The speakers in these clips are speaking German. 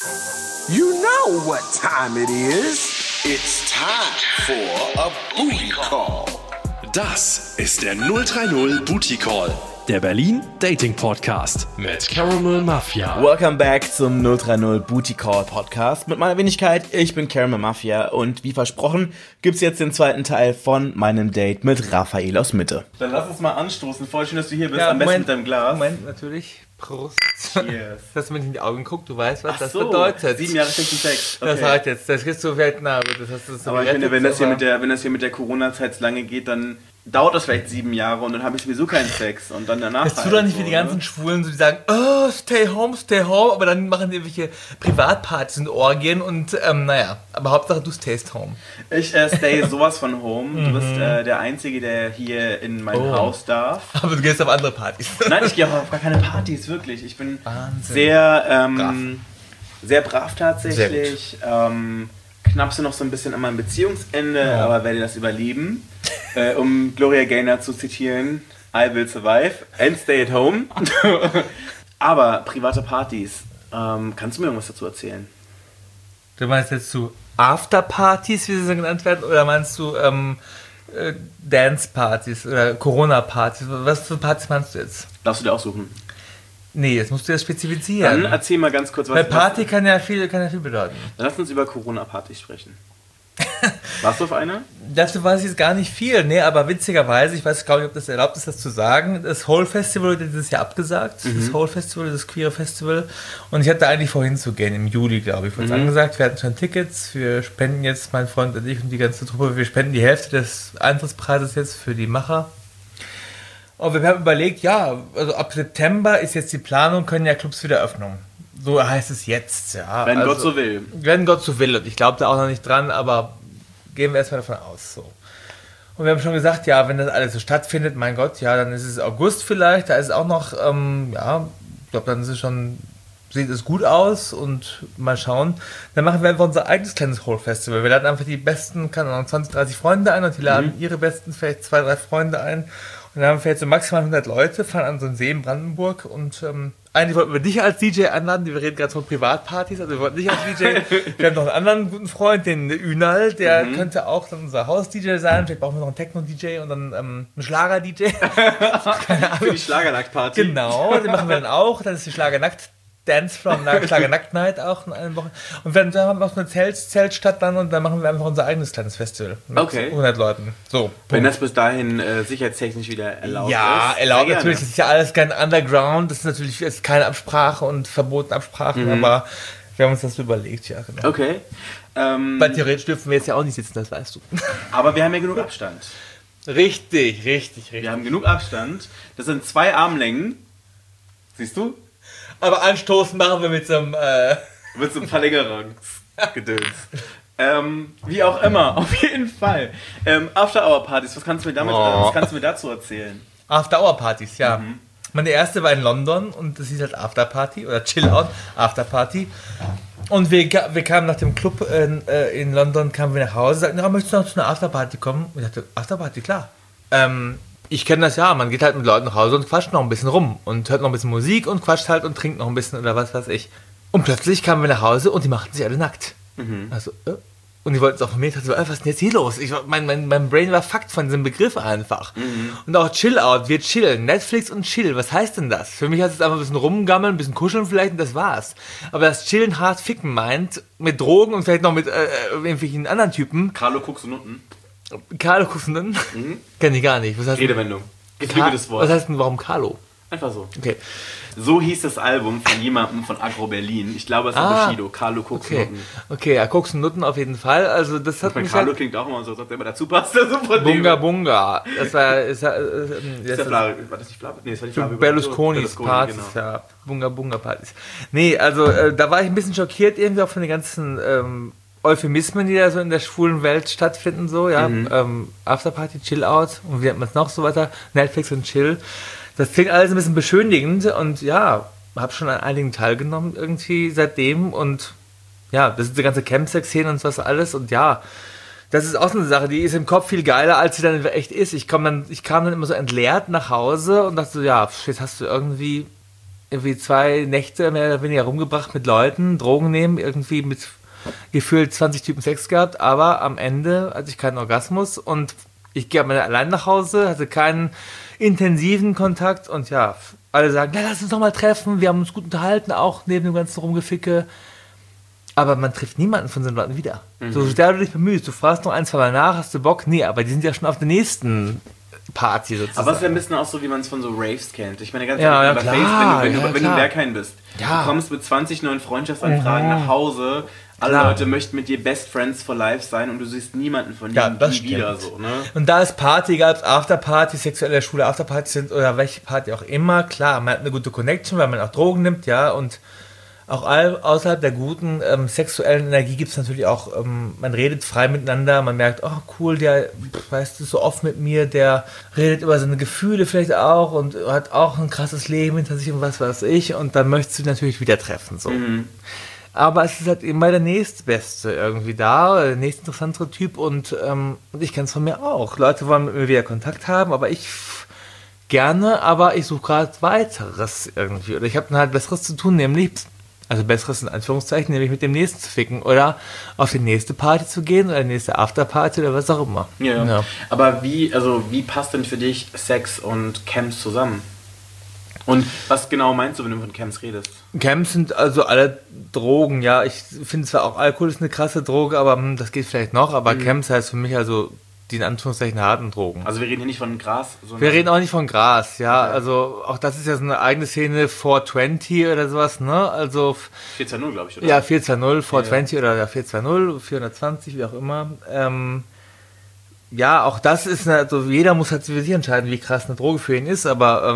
You know what time it is. It's time for a booty call. Das ist der 030 Booty Call, der Berlin Dating Podcast mit Caramel Mafia. Welcome back zum 030 Booty Call Podcast mit meiner Wenigkeit. Ich bin Caramel Mafia und wie versprochen gibt's jetzt den zweiten Teil von meinem Date mit Raphael aus Mitte. Dann lass uns mal anstoßen. Voll schön, dass du hier bist. Am besten mit deinem Glas. Moment, natürlich. Prost. Cheers. Dass du mir in die Augen guckst, du weißt, was Ach das so, bedeutet. 7 Jahre schlechten Sex. Okay. Das heißt jetzt, das kriegst du vielleicht nah, das hast du so aber ich finde, wenn das hier mit der Corona-Zeit lange geht, dann dauert das vielleicht 7 Jahre und dann habe ich sowieso keinen Sex und dann danach. Das tut doch nicht wie die ganzen Schwulen, so die sagen, oh, stay home, aber dann machen die irgendwelche Privatpartys und Orgien und naja, aber Hauptsache du stayst home. Ich stay sowas von home. Du bist der Einzige, der hier in mein Haus darf. Aber du gehst auf andere Partys. Nein, ich gehe auf gar keine Partys, wirklich. Ich bin Wahnsinn. sehr brav tatsächlich. Knapse noch so ein bisschen an meinem Beziehungsende, aber werde das überleben. Um Gloria Gaynor zu zitieren, I will survive and stay at home. Aber private Partys, kannst du mir irgendwas dazu erzählen? Du meinst jetzt zu Afterpartys, wie sie so genannt werden, oder meinst du Dance-Partys oder Corona-Partys? Was für Partys meinst du jetzt? Darfst du dir aussuchen? Nee, jetzt musst du das spezifizieren. Dann erzähl mal ganz kurz, was... Weil Party kann ja viel bedeuten. Dann lass uns über Corona-Partys sprechen. Warst du auf einer? Dazu weiß ich jetzt gar nicht viel, nee, aber witzigerweise, ich weiß gar nicht, ob das erlaubt ist, das zu sagen, das Hole Festival wurde dieses Jahr abgesagt, das Hole Festival, das Queer Festival, und ich hatte eigentlich vorhin zu gehen, im Juli, glaube ich, wurde es angesagt, wir hatten schon Tickets, wir spenden jetzt, mein Freund und ich und die ganze Truppe, wir spenden die Hälfte des Eintrittspreises jetzt für die Macher. Und wir haben überlegt, ja, also ab September ist jetzt die Planung, können ja Clubs wieder öffnen. So heißt es jetzt, ja. Wenn Gott so will. Wenn Gott so will. Und ich glaube da auch noch nicht dran, aber gehen wir erstmal davon aus. So. Und wir haben schon gesagt, ja, wenn das alles so stattfindet, mein Gott, ja, dann ist es August vielleicht. Da ist es auch noch, ja, ich glaube, dann ist es schon, sieht es gut aus und mal schauen. Dann machen wir einfach unser eigenes kleines Hole-Festival. Wir laden einfach die besten, keine Ahnung, 20, 30 Freunde ein und die laden ihre besten, vielleicht 2, 3 Freunde ein. Und dann haben wir jetzt so maximal 100 Leute, fahren an so einen See in Brandenburg und eigentlich wollten wir dich als DJ einladen, wir reden gerade von Privatpartys, also wir wollten dich als DJ, wir haben noch einen anderen guten Freund, den Ünal, der könnte auch dann unser Haus-DJ sein, vielleicht brauchen wir noch einen Techno-DJ und dann einen Schlager-DJ. Keine Ahnung. Für die Schlagernackt-Party. Genau, den machen wir dann auch, dann ist die Schlagernackt Dancefloor, Schlager-Nackt-Night auch in allen Wochen. Und dann haben wir auch eine Zeltstadt dann und dann machen wir einfach unser eigenes kleines Festival mit 100 Leuten. So, wenn das bis dahin sicherheitstechnisch wieder erlaubt ist. Ja, erlaubt natürlich. Das ist ja alles kein Underground. Das ist natürlich jetzt keine Absprache und verbotene Absprachen, aber wir haben uns das so überlegt, ja, genau. Okay. Weil theoretisch dürfen wir jetzt ja auch nicht sitzen, das weißt du. Aber wir haben ja genug Abstand. Richtig. Wir haben genug Abstand. Das sind 2 Armlängen. Siehst du? Aber anstoßen machen wir mit so einem... Mit so einem Verlängerungsgedöns. Wie auch immer, auf jeden Fall. After-Hour-Partys, was kannst du mir dazu erzählen? After-Hour-Partys, ja. Meine erste war in London und das hieß halt After-Party oder Chill-Out, After-Party. Und wir kamen nach dem Club in London, kamen wir nach Hause, sagten, ja, möchtest du noch zu einer After-Party kommen? Und ich dachte, After-Party, klar. Ich kenne das ja, man geht halt mit Leuten nach Hause und quatscht noch ein bisschen rum und hört noch ein bisschen Musik und quatscht halt und trinkt noch ein bisschen oder was weiß ich. Und plötzlich kamen wir nach Hause und die machten sich alle nackt. Also, und die wollten es auch von mir, ich dachte so, was ist denn jetzt hier los? Mein Brain war fucked von diesem Begriff einfach. Und auch Chill Out, wir chillen, Netflix und Chill, was heißt denn das? Für mich heißt es einfach ein bisschen rumgammeln, ein bisschen kuscheln vielleicht und das war's. Aber das Chillen hart ficken meint, mit Drogen und vielleicht noch mit irgendwelchen anderen Typen. Carlo Kucks und Nutten. Carlo Kussenden? Kenn ich gar nicht. Was heißt Redewendung. Ich liebe das Wort. Was heißt denn, warum Carlo? Einfach so. Okay. So hieß das Album von jemandem von Agro Berlin. Ich glaube, es war Bushido. Carlo Kucks und Nutten. Okay, ja, Kucks und Nutten auf jeden Fall. Also das hat mich Carlo halt klingt auch immer so, als ob der immer dazu passt. Super Bunga Bunga. Das war... war das nicht Flamme? Nee, das war die Flamme. Berlusconis Partys, genau. Ja. Bunga Bunga Partys. Nee, also da war ich ein bisschen schockiert irgendwie auch von den ganzen... Euphemismen, die da so in der schwulen Welt stattfinden, so, ja, Afterparty, Chill Out und wie nennt man es noch, so weiter, Netflix und Chill. Das klingt alles ein bisschen beschönigend und ja, habe schon an einigen teilgenommen irgendwie seitdem und ja, das ist die ganze Campsex-Szene und was alles und ja, das ist auch so eine Sache, die ist im Kopf viel geiler, als sie dann echt ist. Ich kam dann immer so entleert nach Hause und dachte so, ja, jetzt hast du irgendwie irgendwie 2 Nächte mehr oder weniger rumgebracht mit Leuten, Drogen nehmen, irgendwie mit gefühlt 20 Typen Sex gehabt, aber am Ende hatte ich keinen Orgasmus und ich gehe allein nach Hause, hatte keinen intensiven Kontakt und ja, alle sagen, ja, lass uns doch mal treffen, wir haben uns gut unterhalten, auch neben dem ganzen Rumgeficke. Aber man trifft niemanden von so Leuten wieder. So sehr du dich bemühst, du fragst noch 1, 2 Mal nach, hast du Bock? Nee, aber die sind ja schon auf der nächsten Party sozusagen. Aber es ist ja ein bisschen auch so, wie man es von so Raves kennt. Ich meine, ganz Ja, ehrlich, ja, über klar, Facebook, wenn du klar. Berghain bist, Ja. du kommst mit 20 neuen Freundschaftsanfragen nach Hause, alle Klar. Leute möchten mit dir Best Friends for Life sein und du siehst niemanden von Ja, denen das nie stimmt. wieder so, ne? Und da ist Party, egal ob es Afterparty, sexuelle Schule Afterparty sind oder welche Party auch immer, klar, man hat eine gute Connection, weil man auch Drogen nimmt, ja, und auch außerhalb der guten sexuellen Energie gibt es natürlich auch, man redet frei miteinander, man merkt, oh cool, der, weißt du, so oft mit mir, der redet über seine Gefühle vielleicht auch und hat auch ein krasses Leben hinter sich und was weiß ich und dann möchtest du ihn natürlich wieder treffen, so. Aber es ist halt immer der nächstbeste irgendwie da, oder der nächstinteressantere Typ und ich kenne es von mir auch. Leute wollen mit mir wieder Kontakt haben, aber ich gerne, aber ich suche gerade weiteres irgendwie. Oder ich habe dann halt Besseres zu tun, nämlich, also Besseres in Anführungszeichen, nämlich mit dem nächsten zu ficken oder auf die nächste Party zu gehen oder die nächste Afterparty oder was auch immer. Ja. Aber wie passt denn für dich Sex und Camps zusammen? Und was genau meinst du, wenn du von Camps redest? Camps sind also alle Drogen, ja. Ich finde zwar auch Alkohol ist eine krasse Droge, aber das geht vielleicht noch. Aber Camps heißt für mich also die in Anführungszeichen harten Drogen. Also wir reden hier nicht von Gras, sondern... Wir reden auch nicht von Gras, ja. Also auch das ist ja so eine eigene Szene, 420 oder sowas, ne? Also 420, glaube ich, oder? ja, 420, 420 oder ja, 420, 420, wie auch immer. Ja, auch das ist, also jeder muss halt für sich entscheiden, wie krass eine Droge für ihn ist, aber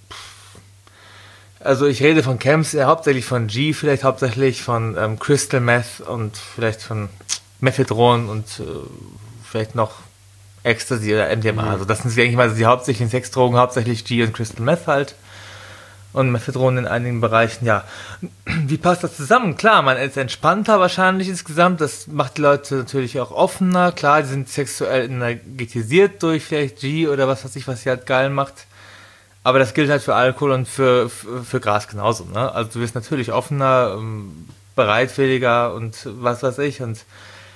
also ich rede von Camps, ja, hauptsächlich von G, vielleicht hauptsächlich von Crystal Meth und vielleicht von Methadron und vielleicht noch Ecstasy oder MDMA. Also das sind eigentlich mal die hauptsächlichen Sexdrogen, hauptsächlich G und Crystal Meth halt. Und Methadron in einigen Bereichen, ja. Wie passt das zusammen? Klar, man ist entspannter wahrscheinlich insgesamt. Das macht die Leute natürlich auch offener. Klar, die sind sexuell energetisiert durch vielleicht G oder was weiß ich, was sie halt geil macht. Aber das gilt halt für Alkohol und für Gras genauso. Ne? Also du wirst natürlich offener, bereitwilliger und was weiß ich. Und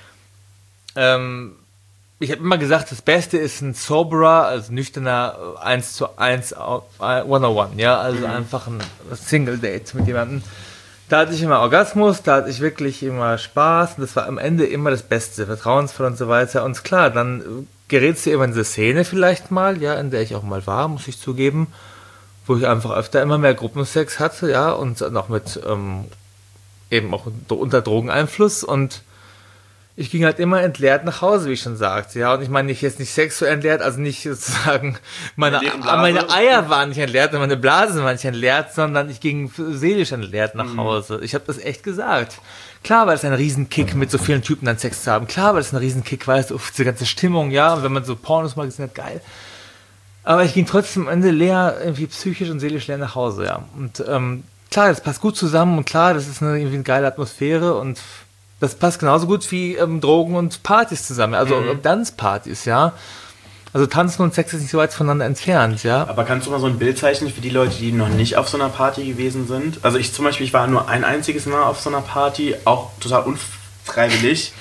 ich habe immer gesagt, das Beste ist ein soberer, also nüchterner 1:1 101, ja, also einfach ein Single-Date mit jemandem. Da hatte ich immer Orgasmus, da hatte ich wirklich immer Spaß und das war am Ende immer das Beste, vertrauensvoll und so weiter. Und klar, dann gerätst du immer in diese Szene vielleicht mal, ja, in der ich auch mal war, muss ich zugeben, wo ich einfach öfter immer mehr Gruppensex hatte, ja, und noch mit eben auch unter Drogeneinfluss und ich ging halt immer entleert nach Hause, wie ich schon sagte, ja, und ich meine jetzt nicht sexuell entleert, also nicht sozusagen, meine Eier waren nicht entleert und meine Blase war nicht entleert, sondern ich ging seelisch entleert nach Hause. Ich habe das echt gesagt. Klar war das ein Riesenkick, mit so vielen Typen dann Sex zu haben. Klar war das ein Riesenkick, weißt du, diese ganze Stimmung, ja, und wenn man so Pornos mal gesehen hat, geil. Aber ich ging trotzdem am Ende leer, irgendwie psychisch und seelisch leer nach Hause, ja. Und klar, das passt gut zusammen und klar, das ist irgendwie eine geile Atmosphäre und das passt genauso gut wie Drogen und Partys zusammen, also Tanzpartys, ja. Also Tanzen und Sex ist nicht so weit voneinander entfernt, ja. Aber kannst du mal so ein Bild zeichnen für die Leute, die noch nicht auf so einer Party gewesen sind? Also ich zum Beispiel, ich war nur ein einziges Mal auf so einer Party, auch total unfreiwillig.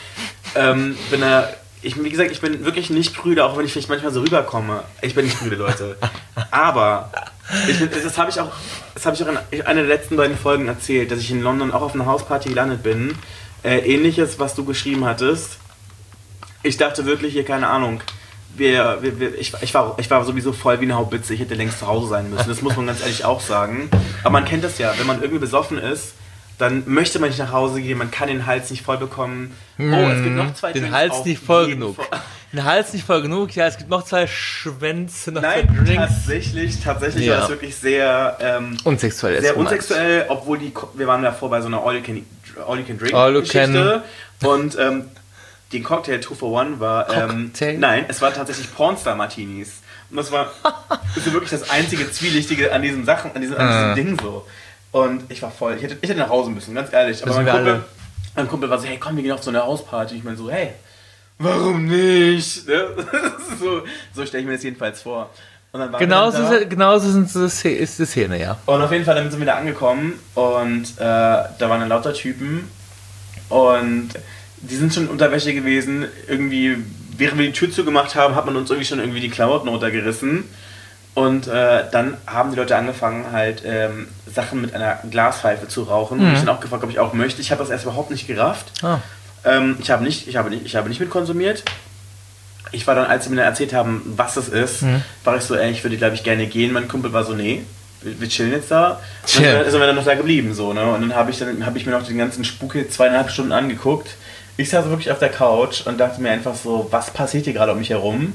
Wie gesagt, ich bin wirklich nicht prüde, auch wenn ich vielleicht manchmal so rüberkomme. Ich bin nicht prüde, Leute. Aber das habe ich auch in einer der letzten beiden Folgen erzählt, dass ich in London auch auf einer Hausparty gelandet bin. Ähnliches, was du geschrieben hattest. Ich dachte wirklich hier, keine Ahnung, ich war sowieso voll wie eine Haubitze, ich hätte längst zu Hause sein müssen, das muss man ganz ehrlich auch sagen. Aber man kennt das ja, wenn man irgendwie besoffen ist, dann möchte man nicht nach Hause gehen, man kann den Hals nicht voll bekommen. Oh, es gibt noch 2 Drinks. Den Hals nicht voll genug. Den Hals nicht voll genug, ja, es gibt noch 2 Schwänze, noch 2 Nein, Drinks. tatsächlich Ja. war das wirklich sehr Unsexuell. sehr unsexuell, obwohl wir waren davor bei so einer All-You-Can-Drink-Geschichte und den Cocktail 2 for 1 war, nein, es war tatsächlich Pornstar-Martinis. Und das war wirklich das einzige Zwielichtige an diesen Sachen, an diesem Ding so. Und ich war voll, ich hätte nach Hause müssen, ganz ehrlich. Aber mein Kumpel war so, hey komm, wir gehen auf so eine Hausparty. Ich meine so, hey, warum nicht? Ne? So stelle ich mir das jedenfalls vor. Und dann waren genauso ist die Szene, ja. Und auf jeden Fall dann sind wir da angekommen und da waren dann lauter Typen und die sind schon unter Wäsche gewesen. Irgendwie, während wir die Tür zugemacht haben, hat man uns irgendwie schon die Klamotten runtergerissen. Und dann haben die Leute angefangen, halt Sachen mit einer Glaspfeife zu rauchen. Und ich dann auch gefragt, ob ich auch möchte. Ich habe das erst überhaupt nicht gerafft. Ich habe nicht mit konsumiert. Ich war dann, als sie mir dann erzählt haben, was das ist, war ich so, ich würde, glaube ich, gerne gehen. Mein Kumpel war so, nee, wir chillen jetzt da. Und dann sind wir dann noch da geblieben. So, ne? Und dann habe ich mir noch den ganzen Spuk 2,5 Stunden angeguckt. Ich saß wirklich auf der Couch und dachte mir einfach so, was passiert hier gerade um mich herum?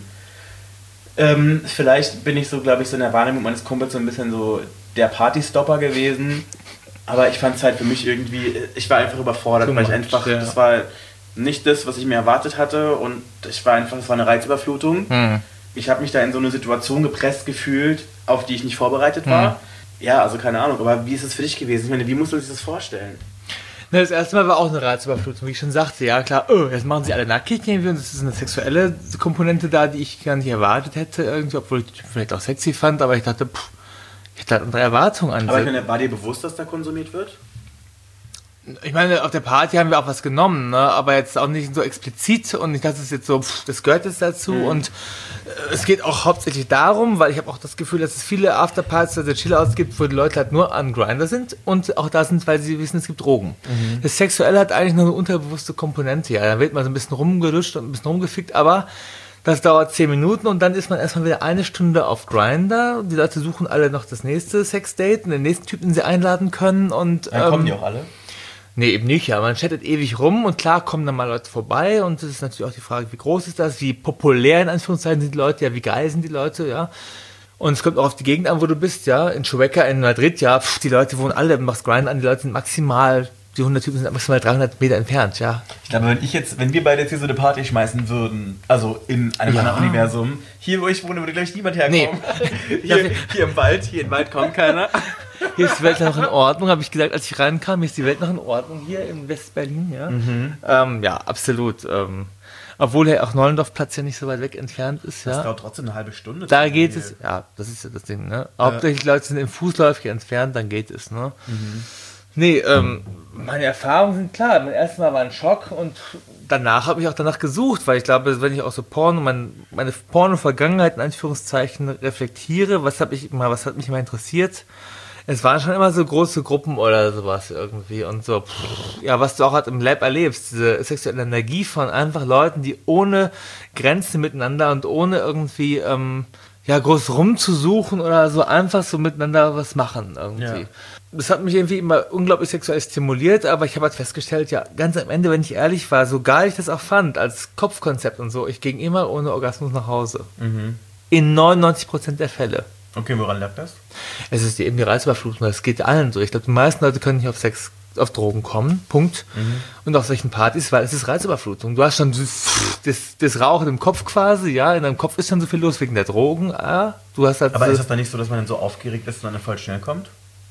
Vielleicht bin ich so, glaube ich, so in der Wahrnehmung meines Kumpels so ein bisschen so der Partystopper gewesen. Aber ich fand es halt für mich irgendwie, ich war einfach überfordert, weil ich einfach, das war nicht das, was ich mir erwartet hatte und es war eine Reizüberflutung. Ich habe mich da in so eine Situation gepresst gefühlt, auf die ich nicht vorbereitet war. Ja, also keine Ahnung, aber wie ist es für dich gewesen? Ich meine, wie muss man sich das vorstellen? Das erste Mal war auch eine Reizüberflutung, wie ich schon sagte. Ja, klar, jetzt machen sie alle nackig irgendwie und das ist eine sexuelle Komponente da, die ich gar nicht erwartet hätte, irgendwie, obwohl ich die vielleicht auch sexy fand, aber ich dachte, ich hatte halt andere Erwartungen an. Aber ich meine, war dir bewusst, dass da konsumiert wird? Ich meine, auf der Party haben wir auch was genommen, ne? Aber jetzt auch nicht so explizit und nicht, dass es jetzt so, das gehört jetzt dazu und es geht auch hauptsächlich darum, weil ich habe auch das Gefühl, dass es viele Afterpartys oder Chill-Outs gibt, wo die Leute halt nur an Grindr sind und auch da sind, weil sie wissen, es gibt Drogen. Das Sexuelle hat eigentlich nur eine unterbewusste Komponente, ja, da wird man so ein bisschen rumgeluscht und ein bisschen rumgefickt, aber das dauert 10 Minuten und dann ist man erstmal wieder 1 Stunde auf Grindr. Die Leute suchen alle noch das nächste Sexdate und den nächsten Typen, den sie einladen können und dann kommen die auch alle? Nee, eben nicht, ja. Man chattet ewig rum und klar kommen dann mal Leute vorbei und es ist natürlich auch die Frage, wie groß ist das, wie populär in Anführungszeichen sind die Leute, ja, wie geil sind die Leute, ja. Und es kommt auch auf die Gegend an, wo du bist, ja. In Chueca, in Madrid, ja, die Leute wohnen alle, machst Grind an, die Leute sind maximal, die 100 Typen sind maximal 300 Meter entfernt, ja. Ich glaube, wenn wir beide jetzt hier so eine Party schmeißen würden, also in einem anderen Universum, hier wo ich wohne, würde gleich niemand herkommen. Nee. Hier im Wald kommt keiner. Hier ist die Welt noch in Ordnung, habe ich gesagt, als ich reinkam, hier ist die Welt noch in Ordnung, hier in West-Berlin, ja. Ja, absolut. Obwohl ja auch Neulendorfplatz ja nicht so weit weg entfernt ist, ja. Das dauert trotzdem eine halbe Stunde. Da geht es, ja, das ist ja das Ding, ne. Hauptsächlich Leute sind im fußläufig entfernt, dann geht es, ne. Nee, meine Erfahrungen sind klar. Mein erstes Mal war ein Schock und danach habe ich auch danach gesucht, weil ich glaube, wenn ich auch so meine Porno-Vergangenheit in Anführungszeichen reflektiere, was hat mich immer interessiert? Es waren schon immer so große Gruppen oder sowas irgendwie und so, ja, was du auch halt im Lab erlebst, diese sexuelle Energie von einfach Leuten, die ohne Grenzen miteinander und ohne irgendwie, groß rumzusuchen oder so einfach so miteinander was machen irgendwie. Ja. Das hat mich irgendwie immer unglaublich sexuell stimuliert, aber ich habe halt festgestellt, ja, ganz am Ende, wenn ich ehrlich war, so geil ich das auch fand, als Kopfkonzept und so, ich ging immer ohne Orgasmus nach Hause. In 99% der Fälle. Okay, woran lag das? Es ist eben die Reizüberflutung, das geht allen so. Ich glaube, die meisten Leute können nicht auf Drogen kommen, Punkt. Und auf solchen Partys, weil es ist Reizüberflutung. Du hast schon das Rauchen im Kopf quasi, ja, in deinem Kopf ist schon so viel los wegen der Drogen. Du hast halt aber ist das dann nicht so, dass man dann so aufgeregt ist und dann voll schnell kommt?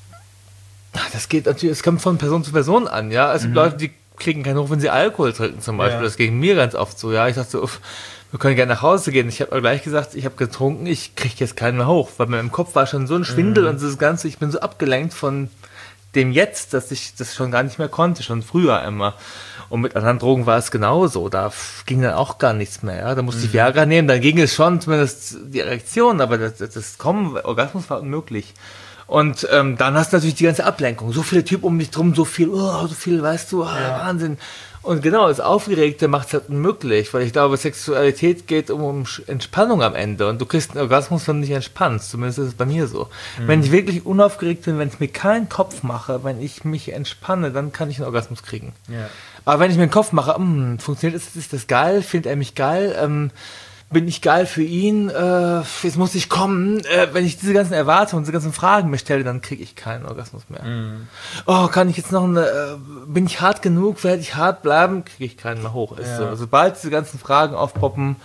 Das geht natürlich, es kommt von Person zu Person an, ja. Es gibt Leute, die kriegen keinen hoch, wenn sie Alkohol trinken zum Beispiel. Ja. Das ging mir ganz oft so, ja. Ich dachte so, wir können gerne nach Hause gehen. Ich habe aber gleich gesagt, ich habe getrunken, ich kriege jetzt keinen mehr hoch, weil meinem Kopf war schon so ein Schwindel und das Ganze, ich bin so abgelenkt von dem Jetzt, dass ich das schon gar nicht mehr konnte, schon früher immer. Und mit anderen Drogen war es genauso, da ging dann auch gar nichts mehr, ja. Da musste ich Viagra nehmen, dann ging es schon, zumindest die Erektion, aber das Kommen, Orgasmus war unmöglich. Und dann hast du natürlich die ganze Ablenkung, so viele Typen um dich drum, so viel, weißt du, Wahnsinn. Und genau, das Aufgeregte macht es halt unmöglich, weil ich glaube, Sexualität geht um Entspannung am Ende und du kriegst einen Orgasmus, wenn du dich entspannst, zumindest ist es bei mir so. Wenn ich wirklich unaufgeregt bin, wenn ich mir keinen Kopf mache, wenn ich mich entspanne, dann kann ich einen Orgasmus kriegen. Ja. Aber wenn ich mir einen Kopf mache, funktioniert das, ist das geil, findet er mich geil, bin ich geil für ihn, jetzt muss ich kommen. Wenn ich diese ganzen Erwartungen, diese ganzen Fragen mir stelle, dann kriege ich keinen Orgasmus mehr. Oh, kann ich jetzt noch bin ich hart genug, werde ich hart bleiben, kriege ich keinen mehr hoch. Ist so. Sobald diese ganzen Fragen aufpoppen,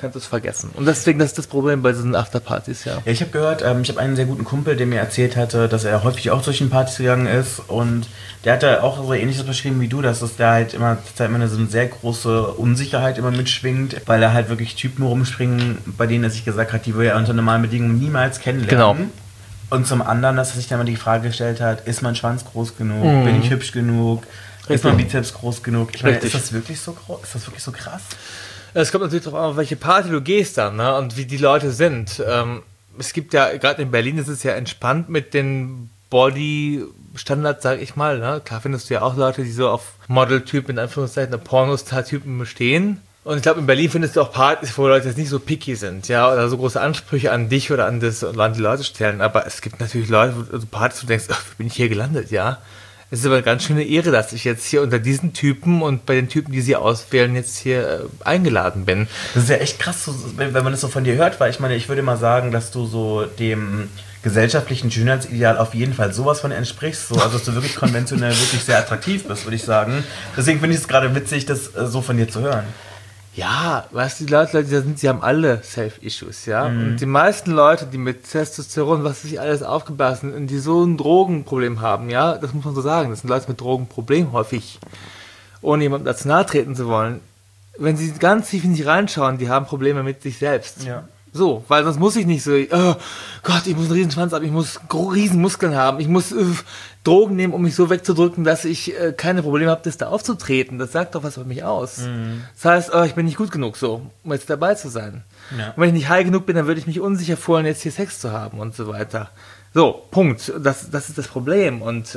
kannst du es vergessen. Und deswegen, das ist das Problem bei diesen Afterpartys, ja. Ja, ich habe gehört, ich habe einen sehr guten Kumpel, der mir erzählt hatte, dass er häufig auch zu solchen Partys gegangen ist und der hat da auch so Ähnliches beschrieben wie du, dass es da halt immer so eine sehr große Unsicherheit immer mitschwingt, weil da halt wirklich Typen rumspringen, bei denen er sich gesagt hat, die will er unter normalen Bedingungen niemals kennenlernen. Genau. Und zum anderen, dass er sich dann mal die Frage gestellt hat, ist mein Schwanz groß genug, bin ich hübsch genug, ist mein Bizeps groß genug? Ich meine, ist das wirklich so groß? Ist das wirklich so krass? Es kommt natürlich darauf an, auf welche Party du gehst dann, ne? Und wie die Leute sind. Es gibt ja, gerade in Berlin ist es ja entspannt mit den Body-Standards, sag ich mal. Ne? Klar findest du ja auch Leute, die so auf Model-Typen, in Anführungszeichen, Pornostar-Typen bestehen. Und ich glaube, in Berlin findest du auch Partys, wo Leute jetzt nicht so picky sind, ja, oder so große Ansprüche an dich oder an die Leute stellen. Aber es gibt natürlich Leute, also Partys, wo du denkst, wie bin ich hier gelandet, ja? Es ist aber eine ganz schöne Ehre, dass ich jetzt hier unter diesen Typen und bei den Typen, die sie auswählen, jetzt hier eingeladen bin. Das ist ja echt krass, wenn man das so von dir hört, weil ich meine, ich würde mal sagen, dass du so dem gesellschaftlichen Schönheitsideal auf jeden Fall sowas von entsprichst, so, also dass du wirklich konventionell wirklich sehr attraktiv bist, würde ich sagen. Deswegen finde ich es gerade witzig, das so von dir zu hören. Ja, weißt du, die Leute, die da sind, sie haben alle Self-Issues, ja. Und die meisten Leute, die mit Testosteron, was sich alles aufgeblasen sind, die so ein Drogenproblem haben, ja, das muss man so sagen, das sind Leute mit Drogenproblem häufig, ohne jemandem dazu nahe treten zu wollen. Wenn sie ganz tief in sich reinschauen, die haben Probleme mit sich selbst. Ja. So, weil sonst muss ich nicht so, oh Gott, ich muss einen riesen Schwanz haben, ich muss riesen Muskeln haben, ich muss Drogen nehmen, um mich so wegzudrücken, dass ich keine Probleme habe, das da aufzutreten. Das sagt doch was über mich aus. Das heißt, ich bin nicht gut genug so, um jetzt dabei zu sein. Ja. Und wenn ich nicht high genug bin, dann würde ich mich unsicher fühlen, jetzt hier Sex zu haben und so weiter. So, Punkt. Das ist das Problem. Und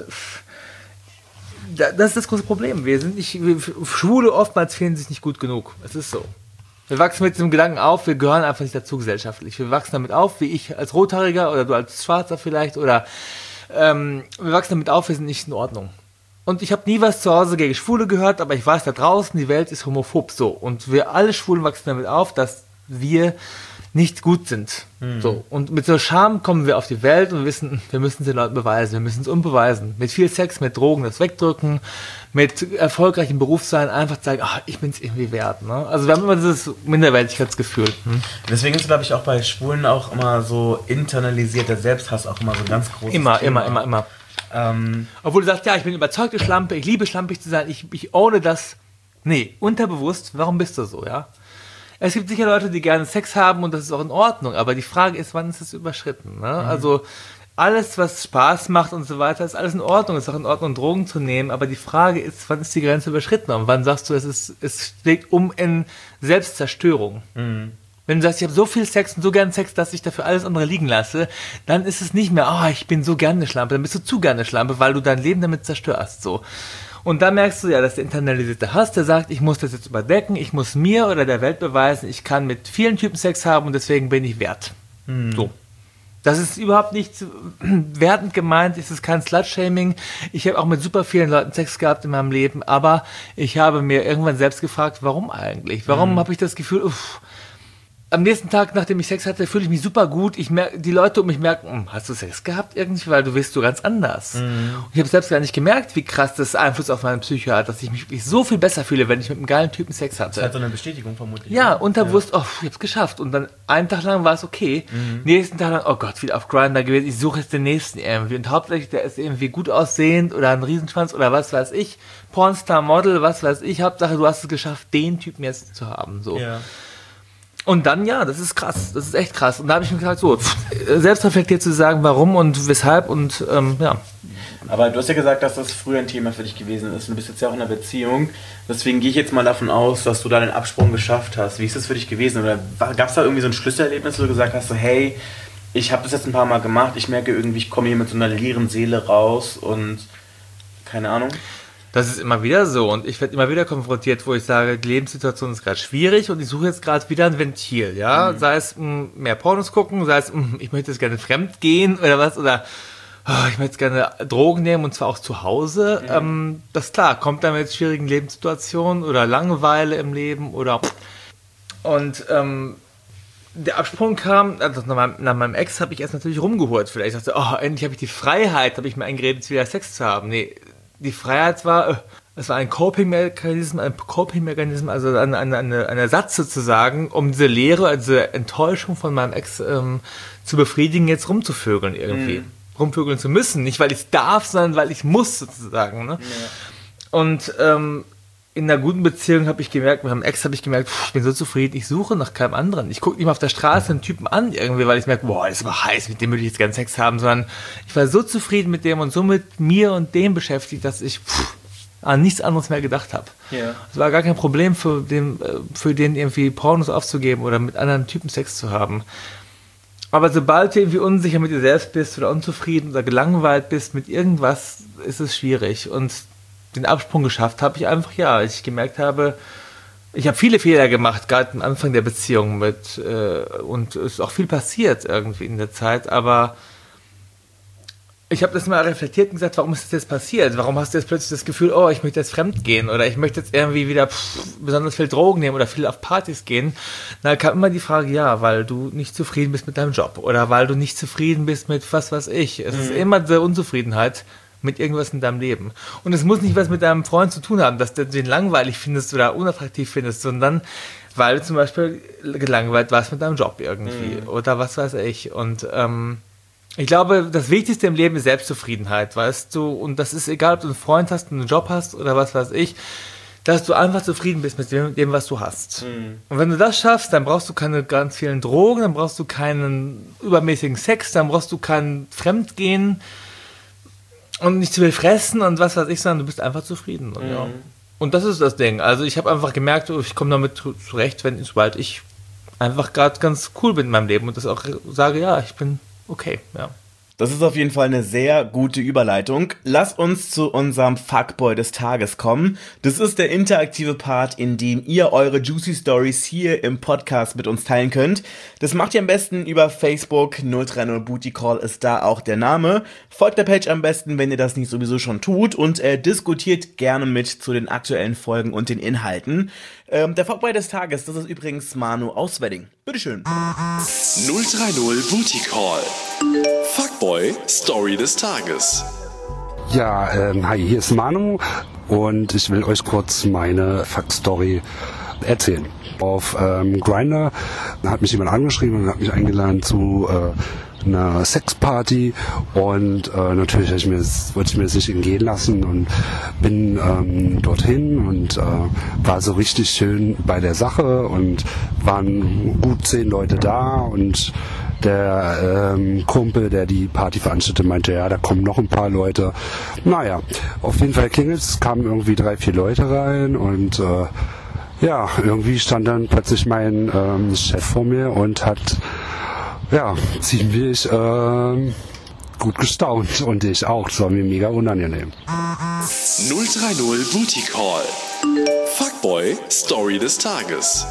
das ist das große Problem. Wir Schwule oftmals fühlen sich nicht gut genug. Es ist so. Wir wachsen mit diesem Gedanken auf, wir gehören einfach nicht dazu gesellschaftlich. Wir wachsen damit auf, wie ich als Rothaariger oder du als Schwarzer vielleicht, oder wir wachsen damit auf, wir sind nicht in Ordnung. Und ich habe nie was zu Hause gegen Schwule gehört, aber ich weiß, da draußen, die Welt ist homophob. So. Und wir alle Schwulen wachsen damit auf, dass wir nicht gut sind. So. Und mit so Scham kommen wir auf die Welt und wissen, wir müssen es den Leuten beweisen, wir müssen es unbeweisen. Mit viel Sex, mit Drogen das wegdrücken, mit erfolgreichem Berufssein einfach sagen, ich bin es irgendwie wert. Ne? Also wir haben immer dieses Minderwertigkeitsgefühl. Deswegen ist, glaube ich, auch bei Schwulen auch immer so internalisierter Selbsthass auch immer so ein ganz großes Thema. Immer. Obwohl du sagst, ja, ich bin überzeugte Schlampe, ich liebe schlampig zu sein, ich ohne das. Nee, unterbewusst, warum bist du so, ja? Es gibt sicher Leute, die gerne Sex haben und das ist auch in Ordnung, aber die Frage ist, wann ist es überschritten? Ne? Also alles, was Spaß macht und so weiter, ist alles in Ordnung. Es ist auch in Ordnung, Drogen zu nehmen, aber die Frage ist, wann ist die Grenze überschritten? Und wann sagst du, es schlägt um in Selbstzerstörung? Wenn du sagst, ich habe so viel Sex und so gern Sex, dass ich dafür alles andere liegen lasse, dann ist es nicht mehr, ich bin so gerne eine Schlampe, dann bist du zu gerne eine Schlampe, weil du dein Leben damit zerstörst. So. Und da merkst du ja, dass der internalisierte Hass, der sagt, ich muss das jetzt überdecken, ich muss mir oder der Welt beweisen, ich kann mit vielen Typen Sex haben und deswegen bin ich wert. So. Das ist überhaupt nicht wertend gemeint, es ist kein Slut-Shaming. Ich habe auch mit super vielen Leuten Sex gehabt in meinem Leben, aber ich habe mir irgendwann selbst gefragt, warum eigentlich? Warum habe ich das Gefühl, am nächsten Tag, nachdem ich Sex hatte, fühle ich mich super gut. Die Leute um mich merken, hast du Sex gehabt irgendwie? Weil du bist so ganz anders. Und ich habe selbst gar nicht gemerkt, wie krass das Einfluss auf meine Psyche hat, dass ich mich wirklich so viel besser fühle, wenn ich mit einem geilen Typen Sex hatte. Das hat so eine Bestätigung vermutlich. Ja, unterbewusst, ich hab's geschafft. Und dann einen Tag lang war es okay. Nächsten Tag lang, oh Gott, wieder auf Grindr gewesen. Ich suche jetzt den nächsten irgendwie. Und hauptsächlich, der ist irgendwie gut aussehend oder ein Riesenschwanz oder was weiß ich. Pornstar, Model, was weiß ich. Hauptsache, du hast es geschafft, den Typen jetzt zu haben. So. Ja. Und dann, das ist krass, das ist echt krass. Und da habe ich mir gesagt, selbstreflektiert zu sagen, warum und weshalb und ja. Aber du hast ja gesagt, dass das früher ein Thema für dich gewesen ist. Und du bist jetzt ja auch in einer Beziehung. Deswegen gehe ich jetzt mal davon aus, dass du da den Absprung geschafft hast. Wie ist das für dich gewesen? Oder gab es da irgendwie so ein Schlüsselerlebnis, wo du gesagt hast, so, hey, ich habe das jetzt ein paar Mal gemacht, ich merke irgendwie, ich komme hier mit so einer leeren Seele raus und keine Ahnung. Das ist immer wieder so und ich werde immer wieder konfrontiert, wo ich sage, die Lebenssituation ist gerade schwierig und ich suche jetzt gerade wieder ein Ventil, ja, sei es mehr Pornos gucken, sei es, ich möchte jetzt gerne fremd gehen oder was, oder ich möchte jetzt gerne Drogen nehmen und zwar auch zu Hause. Das klar, kommt dann mit schwierigen Lebenssituationen oder Langeweile im Leben oder und der Absprung kam, also nach meinem Ex habe ich erst natürlich rumgehurt, vielleicht dachte, endlich habe ich die Freiheit, habe ich mir eingeredet, wieder Sex zu haben. Nee, die Freiheit war, Es war ein Coping-Mechanismus, also ein Ersatz sozusagen, um diese Leere, also diese Enttäuschung von meinem Ex zu befriedigen, jetzt rumzuvögeln irgendwie. Rumvögeln zu müssen. Nicht, weil ich darf, sondern weil ich muss sozusagen. Ne? Ja. Und in einer guten Beziehung habe ich gemerkt, mit meinem Ex habe ich gemerkt, ich bin so zufrieden, ich suche nach keinem anderen. Ich gucke nicht mal auf der Straße einen Typen an irgendwie, weil ich merke, boah, das ist aber heiß, mit dem würde ich jetzt gerne Sex haben, sondern ich war so zufrieden mit dem und so mit mir und dem beschäftigt, dass ich an nichts anderes mehr gedacht habe. Yeah. Es war gar kein Problem für den irgendwie Pornos aufzugeben oder mit anderen Typen Sex zu haben. Aber sobald du irgendwie unsicher mit dir selbst bist oder unzufrieden oder gelangweilt bist mit irgendwas, ist es schwierig. Und den Absprung geschafft habe ich einfach, ich gemerkt habe, ich habe viele Fehler gemacht, gerade am Anfang der Beziehung und es ist auch viel passiert irgendwie in der Zeit, aber ich habe das mal reflektiert und gesagt, warum ist das jetzt passiert? Warum hast du jetzt plötzlich das Gefühl, ich möchte jetzt fremd gehen oder ich möchte jetzt irgendwie wieder besonders viel Drogen nehmen oder viel auf Partys gehen? Da kam immer die Frage, weil du nicht zufrieden bist mit deinem Job oder weil du nicht zufrieden bist mit was weiß ich. Es ist immer diese Unzufriedenheit mit irgendwas in deinem Leben. Und es muss nicht was mit deinem Freund zu tun haben, dass du den langweilig findest oder unattraktiv findest, sondern weil du zum Beispiel gelangweilt warst mit deinem Job irgendwie oder was weiß ich. Und ich glaube, das Wichtigste im Leben ist Selbstzufriedenheit, weißt du, und das ist egal, ob du einen Freund hast, einen Job hast oder was weiß ich, dass du einfach zufrieden bist mit dem was du hast. Und wenn du das schaffst, dann brauchst du keine ganz vielen Drogen, dann brauchst du keinen übermäßigen Sex, dann brauchst du kein Fremdgehen und nicht zu viel fressen und was weiß ich, sondern du bist einfach zufrieden. Und das ist das Ding. Also ich habe einfach gemerkt, ich komme damit zurecht, sobald ich einfach gerade ganz cool bin in meinem Leben und das auch sage, ich bin okay, ja. Das ist auf jeden Fall eine sehr gute Überleitung. Lass uns zu unserem Fuckboy des Tages kommen. Das ist der interaktive Part, in dem ihr eure Juicy Stories hier im Podcast mit uns teilen könnt. Das macht ihr am besten über Facebook. 030 Booty Call ist da auch der Name. Folgt der Page am besten, wenn ihr das nicht sowieso schon tut und diskutiert gerne mit zu den aktuellen Folgen und den Inhalten. Der Fuckboy des Tages, das ist übrigens Manu aus Wedding. Bitteschön. 030 Booty Call. Fuckboy Story des Tages. Ja, hi, hier ist Manu und ich will euch kurz meine Fuck-Story erzählen. Auf Grindr hat mich jemand angeschrieben und hat mich eingeladen zu einer Sexparty und natürlich wollte ich mir das nicht entgehen lassen und bin dorthin und war so richtig schön bei der Sache und waren gut 10 Leute da und der Kumpel, der die Party veranstaltete, meinte, da kommen noch ein paar Leute. Naja, auf jeden Fall klingelt es, kamen irgendwie 3-4 Leute rein und irgendwie stand dann plötzlich mein Chef vor mir und hat ziemlich gut gestaunt und ich auch. Das war mir mega unangenehm. 030 Booty Call. Fuckboy Story des Tages.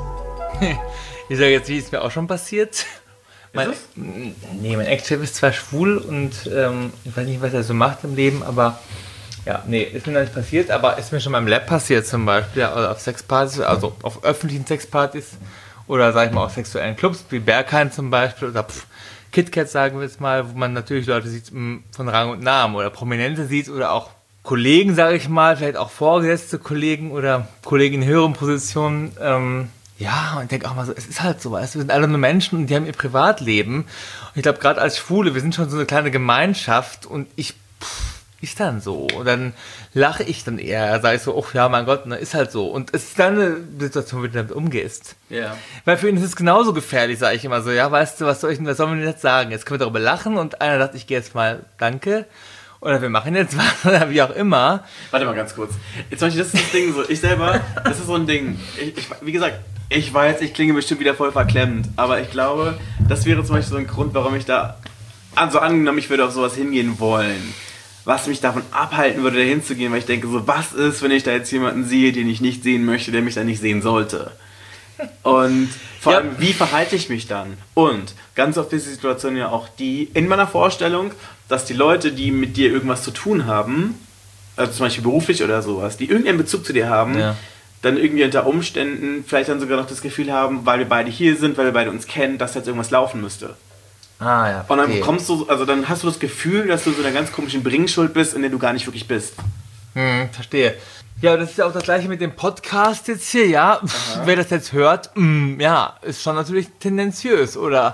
Ich sage jetzt, wie ist mir auch schon passiert. Mein Ex-Chef ist zwar schwul und ich weiß nicht, was er so macht im Leben, aber ist mir noch nicht passiert, aber ist mir schon beim Lab passiert zum Beispiel, also auf Sexpartys, also auf öffentlichen Sexpartys oder sag ich mal auf sexuellen Clubs, wie Berghain zum Beispiel oder KitKat sagen wir jetzt mal, wo man natürlich Leute sieht von Rang und Namen oder Prominente sieht oder auch Kollegen, sage ich mal, vielleicht auch vorgesetzte Kollegen oder Kollegen in höheren Positionen, und ich denke auch mal so, es ist halt so, weißt du, wir sind alle nur Menschen und die haben ihr Privatleben. Und ich glaube, gerade als Schwule, wir sind schon so eine kleine Gemeinschaft und ist dann so. Und dann lache ich dann eher, sage ich so, mein Gott, ist halt so. Und es ist dann eine Situation, wie du damit umgehst. Ja. Weil für ihn ist es genauso gefährlich, sage ich immer so, weißt du, was sollen wir denn jetzt sagen? Jetzt können wir darüber lachen und einer sagt, ich gehe jetzt mal, danke. Oder wir machen jetzt was, oder wie auch immer. Warte mal ganz kurz. Jetzt das ist das Ding so, ich selber, das ist so ein Ding. Wie gesagt, ich weiß, ich klinge bestimmt wieder voll verklemmt, aber ich glaube, das wäre zum Beispiel so ein Grund, warum ich da, angenommen, ich würde auf sowas hingehen wollen, was mich davon abhalten würde, da hinzugehen, weil ich denke so, was ist, wenn ich da jetzt jemanden sehe, den ich nicht sehen möchte, der mich da nicht sehen sollte? Und vor allem, wie verhalte ich mich dann? Und ganz oft ist die Situation ja auch die, in meiner Vorstellung, dass die Leute, die mit dir irgendwas zu tun haben, also zum Beispiel beruflich oder sowas, die irgendeinen Bezug zu dir haben, dann irgendwie unter Umständen vielleicht dann sogar noch das Gefühl haben, weil wir beide hier sind, weil wir beide uns kennen, dass jetzt irgendwas laufen müsste. Ja, und dann dann hast du das Gefühl, dass du so einer ganz komischen Bringschuld bist, in der du gar nicht wirklich bist. Verstehe. Ja, das ist ja auch das gleiche mit dem Podcast jetzt hier, ja. Wer das jetzt hört, ja, ist schon natürlich tendenziös. Oder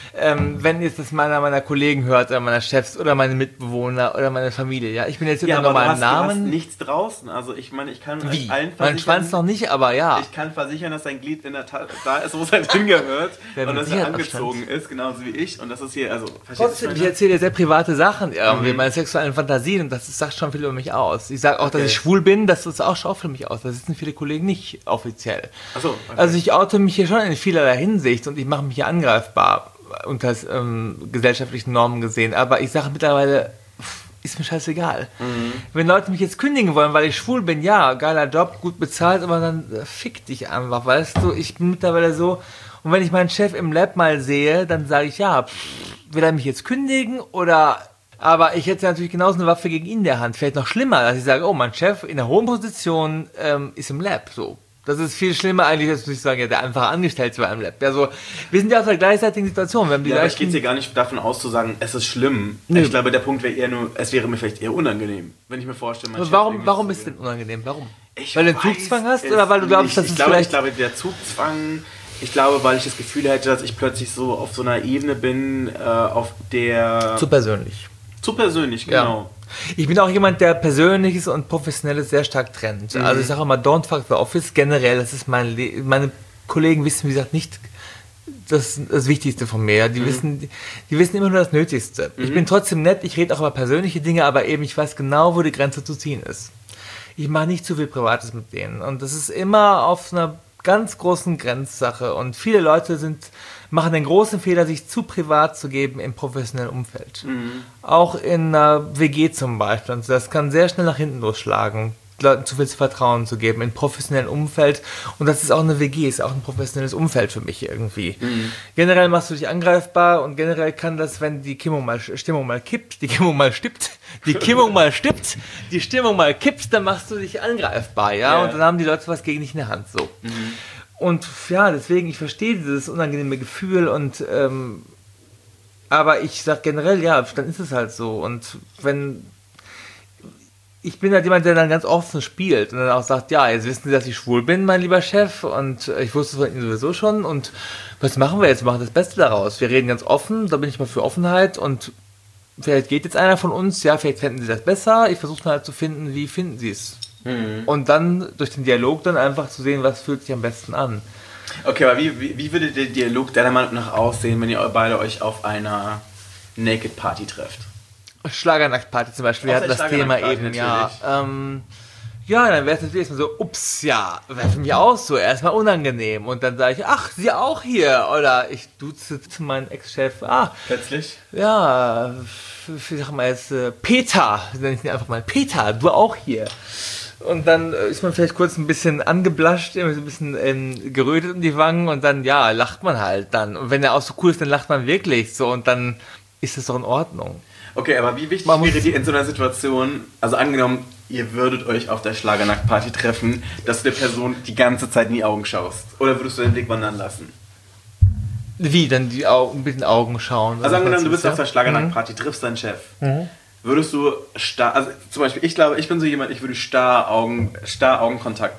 wenn jetzt das meiner Kollegen hört, oder meiner Chefs, oder meine Mitbewohner, oder meine Familie, ja. Ich bin jetzt unter normalen Namen. Du hast nichts draußen. Also ich meine, ich kann Wie? allen versichern... Mein Schwanz noch nicht, aber ja. Ich kann versichern, dass sein Glied in der Tat da ist, wo es halt hingehört. Und dass er angezogen ist, genauso wie ich. Und das ist hier, also... Trotzdem, ich erzähle dir sehr private Sachen, irgendwie, meine sexuellen Fantasien, und das sagt schon viel über mich aus. Ich sage auch, dass ich schwul bin, das sagt auch für mich aus. Das wissen viele Kollegen nicht offiziell. Ach so, okay. Also ich oute mich hier schon in vielerlei Hinsicht und ich mache mich hier angreifbar unter gesellschaftlichen Normen gesehen. Aber ich sage mittlerweile, ist mir scheißegal. Wenn Leute mich jetzt kündigen wollen, weil ich schwul bin, ja, geiler Job, gut bezahlt, aber dann fick dich einfach, weißt du, ich bin mittlerweile so. Und wenn ich meinen Chef im Lab mal sehe, dann sage ich, ja, will er mich jetzt kündigen oder... Aber ich hätte natürlich genauso eine Waffe gegen ihn in der Hand. Vielleicht noch schlimmer, dass ich sage, oh, mein Chef in einer hohen Position ist im Lab, so. Das ist viel schlimmer eigentlich, als muss ich sagen, ja, der einfache Angestellte bei einem Lab. Also, wir sind ja auf der gleichzeitigen Situation. Wir haben die aber es geht hier gar nicht davon aus zu sagen, es ist schlimm. Nee. Ich glaube, der Punkt wäre eher nur, es wäre mir vielleicht eher unangenehm, wenn ich mir vorstelle, mein Chef... Warum ist es denn unangenehm? Warum? Weil du einen Zugzwang hast oder weil du glaubst, dass es vielleicht... Ich glaube, der Zugzwang... Ich glaube, weil ich das Gefühl hätte, dass ich plötzlich so auf so einer Ebene bin, auf der... Zu persönlich. Zu persönlich, genau. Ja. Ich bin auch jemand, der Persönliches und Professionelles sehr stark trennt. Also ich sage immer, don't fuck the office, generell, das ist meine Kollegen wissen, wie gesagt, nicht das Wichtigste von mir. Die wissen immer nur das Nötigste. Ich bin trotzdem nett, ich rede auch über persönliche Dinge, aber eben, ich weiß genau, wo die Grenze zu ziehen ist. Ich mache nicht zu viel Privates mit denen. Und das ist immer auf einer ganz großen Grenzsache. Und viele Leute machen den großen Fehler, sich zu privat zu geben im professionellen Umfeld. Auch in einer WG zum Beispiel. Und das kann sehr schnell nach hinten losschlagen, Leuten zu viel Vertrauen zu geben im professionellen Umfeld. Und das ist auch eine WG, ist auch ein professionelles Umfeld für mich irgendwie. Generell machst du dich angreifbar und generell kann das, wenn die Stimmung mal kippt, die Stimmung mal kippt, dann machst du dich angreifbar, ja? Und dann haben die Leute was gegen dich in der Hand, so. Und ja, deswegen, ich verstehe dieses unangenehme Gefühl und aber ich sag generell, ja, dann ist es halt so. Und ich bin halt jemand, der dann ganz offen spielt und dann auch sagt, ja, jetzt wissen Sie, dass ich schwul bin, mein lieber Chef, und ich wusste von Ihnen sowieso schon, und was machen wir jetzt? Wir machen das Beste daraus. Wir reden ganz offen, da bin ich mal für Offenheit, und vielleicht geht jetzt einer von uns, ja, vielleicht fänden Sie das besser, ich versuche halt zu finden, wie finden Sie es? Und dann durch den Dialog dann einfach zu sehen, was fühlt sich am besten an. Okay, aber wie würde der Dialog deiner Meinung nach aussehen, wenn ihr beide euch auf einer Naked Party trefft? Schlagernackt-Party zum Beispiel, wir hatten das Thema eben, ja. Ja, dann wäre es natürlich erstmal so, ups, ja, wäre für mich auch so, erstmal unangenehm. Und dann sage ich, ach, Sie auch hier. Oder ich duze zu meinem Ex-Chef, plötzlich? Ja, ich sag mal jetzt, Peter, nenne ich ihn einfach mal, Peter, du auch hier. Und dann ist man vielleicht kurz ein bisschen angeblascht, ein bisschen gerötet um die Wangen, und dann, ja, lacht man halt dann. Und wenn er auch so cool ist, dann lacht man wirklich so, und dann ist das doch in Ordnung. Okay, aber wie wichtig wäre dir in so einer Situation, also angenommen, ihr würdet euch auf der Schlagernackt-Party treffen, dass du der Person die ganze Zeit in die Augen schaust? Oder würdest du den Blick wandern lassen? Wie, dann mit den Augen schauen? Also angenommen, du bist auf der Schlagernackt-Party, triffst deinen Chef. Würdest du also zum Beispiel, ich glaube, ich bin so jemand, ich würde starr Augenkontakt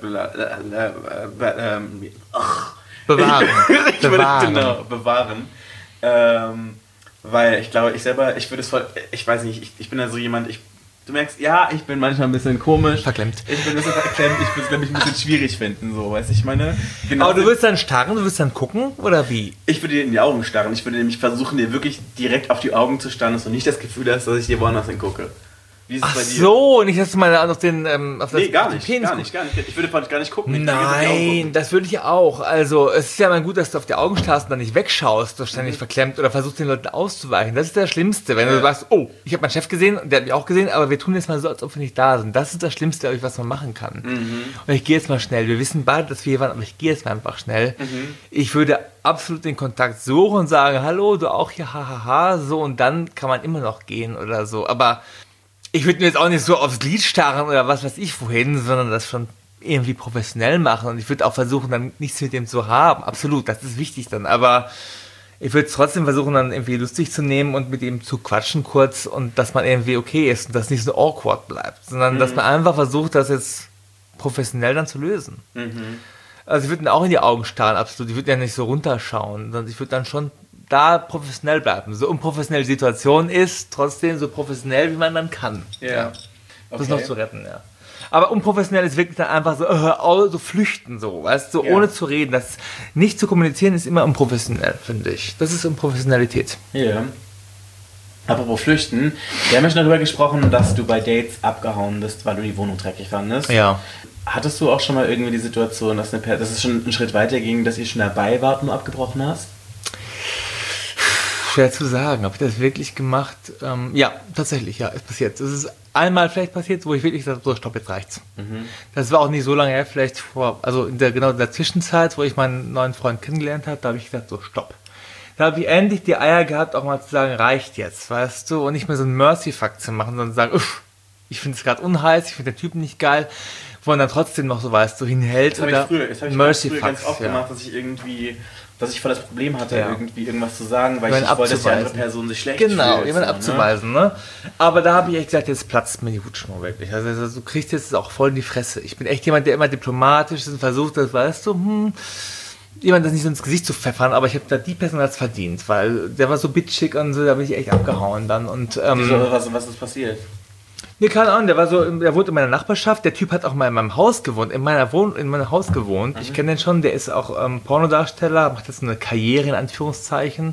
bewahren. Weil ich glaube, ich würde es voll, ich weiß nicht, ich bin da so jemand, du merkst, ja, ich bin manchmal ein bisschen komisch. Verklemmt. Ich bin ein bisschen verklemmt, ich würde es, glaube ich, ein bisschen schwierig finden, so, weißt du, ich meine. Genau. Aber du würdest dann starren, du würdest dann gucken, oder wie? Ich würde dir in die Augen starren, ich würde nämlich versuchen, dir wirklich direkt auf die Augen zu starren, dass du nicht das Gefühl hast, dass ich dir woanders hingucke. Wie ist es bei dir? So, nicht, dass du mal auf den auf das Nee, gar nicht. Ich würde gar nicht gucken. Nein, das würde ich auch. Also, es ist ja mal gut, dass du auf die Augen starrst und dann nicht wegschaust, ständig verklemmt, oder versuchst, den Leuten auszuweichen. Das ist das Schlimmste, wenn du sagst, oh, ich habe meinen Chef gesehen, der hat mich auch gesehen, aber wir tun jetzt mal so, als ob wir nicht da sind. Das ist das Schlimmste, glaube ich, was man machen kann. Und ich gehe jetzt mal schnell. Wir wissen beide, dass wir hier waren, aber ich gehe jetzt mal einfach schnell. Ich würde absolut den Kontakt suchen und sagen, hallo, du auch hier, hahaha, so, und dann kann man immer noch gehen oder so. Aber ich würde mir jetzt auch nicht so aufs Glied starren oder was weiß ich wohin, sondern das schon irgendwie professionell machen. Und ich würde auch versuchen, dann nichts mit dem zu haben. Absolut, das ist wichtig dann. Aber ich würde es trotzdem versuchen, dann irgendwie lustig zu nehmen und mit ihm zu quatschen kurz und dass man irgendwie okay ist und dass nicht so awkward bleibt, sondern dass man einfach versucht, das jetzt professionell dann zu lösen. Also ich würde ihn auch in die Augen starren, absolut. Ich würde ja nicht so runterschauen, sondern ich würde dann schon da professionell bleiben. So unprofessionell die Situation ist, trotzdem so professionell, wie man dann kann. Ja. Okay. Das noch zu retten, ja. Aber unprofessionell ist wirklich dann einfach so flüchten, so, weißt du, ohne zu reden. Das nicht zu kommunizieren ist immer unprofessionell, finde ich. Das ist Unprofessionalität. Ja. Apropos flüchten, wir haben ja schon darüber gesprochen, dass du bei Dates abgehauen bist, weil du die Wohnung dreckig fandest. Ja. Hattest du auch schon mal irgendwie die Situation, dass es schon einen Schritt weiter ging, dass ihr schon dabei wart und du abgebrochen hast? Schwer zu sagen, habe ich das wirklich gemacht? Ja, tatsächlich, ja, ist passiert. Es ist einmal vielleicht passiert, wo ich wirklich gesagt habe, so, stopp, jetzt reicht's. Das war auch nicht so lange her, vielleicht in der Zwischenzeit, wo ich meinen neuen Freund kennengelernt habe, da habe ich gesagt, so, stopp. Da habe ich endlich die Eier gehabt, auch mal zu sagen, reicht jetzt, weißt du, und nicht mehr so einen Mercy-Fuck zu machen, sondern zu sagen, ich finde es gerade unheiß, ich finde den Typen nicht geil, wo man dann trotzdem noch so, weißt du, hinhält. Das habe ich früher ganz oft gemacht, dass ich voll das Problem hatte, irgendwie irgendwas zu sagen, weil ich wollte, dass die andere Person sich schlecht fühlt. Genau, jemanden abzuweisen, ne? Aber da habe ich echt gesagt, jetzt platzt mir die Hutschnur wirklich. Also du kriegst jetzt auch voll in die Fresse. Ich bin echt jemand, der immer diplomatisch ist und versucht, das, weißt du, jemand das nicht so ins Gesicht zu pfeffern, aber ich habe da die Person als verdient, weil der war so bitchig und so, da bin ich echt abgehauen dann. Und, was ist passiert? Nee, keine Ahnung, der wohnt in meiner Nachbarschaft, der Typ hat auch mal in meinem Haus gewohnt, in meinem Haus gewohnt. Ich kenne den schon, der ist auch Pornodarsteller, macht jetzt eine Karriere in Anführungszeichen.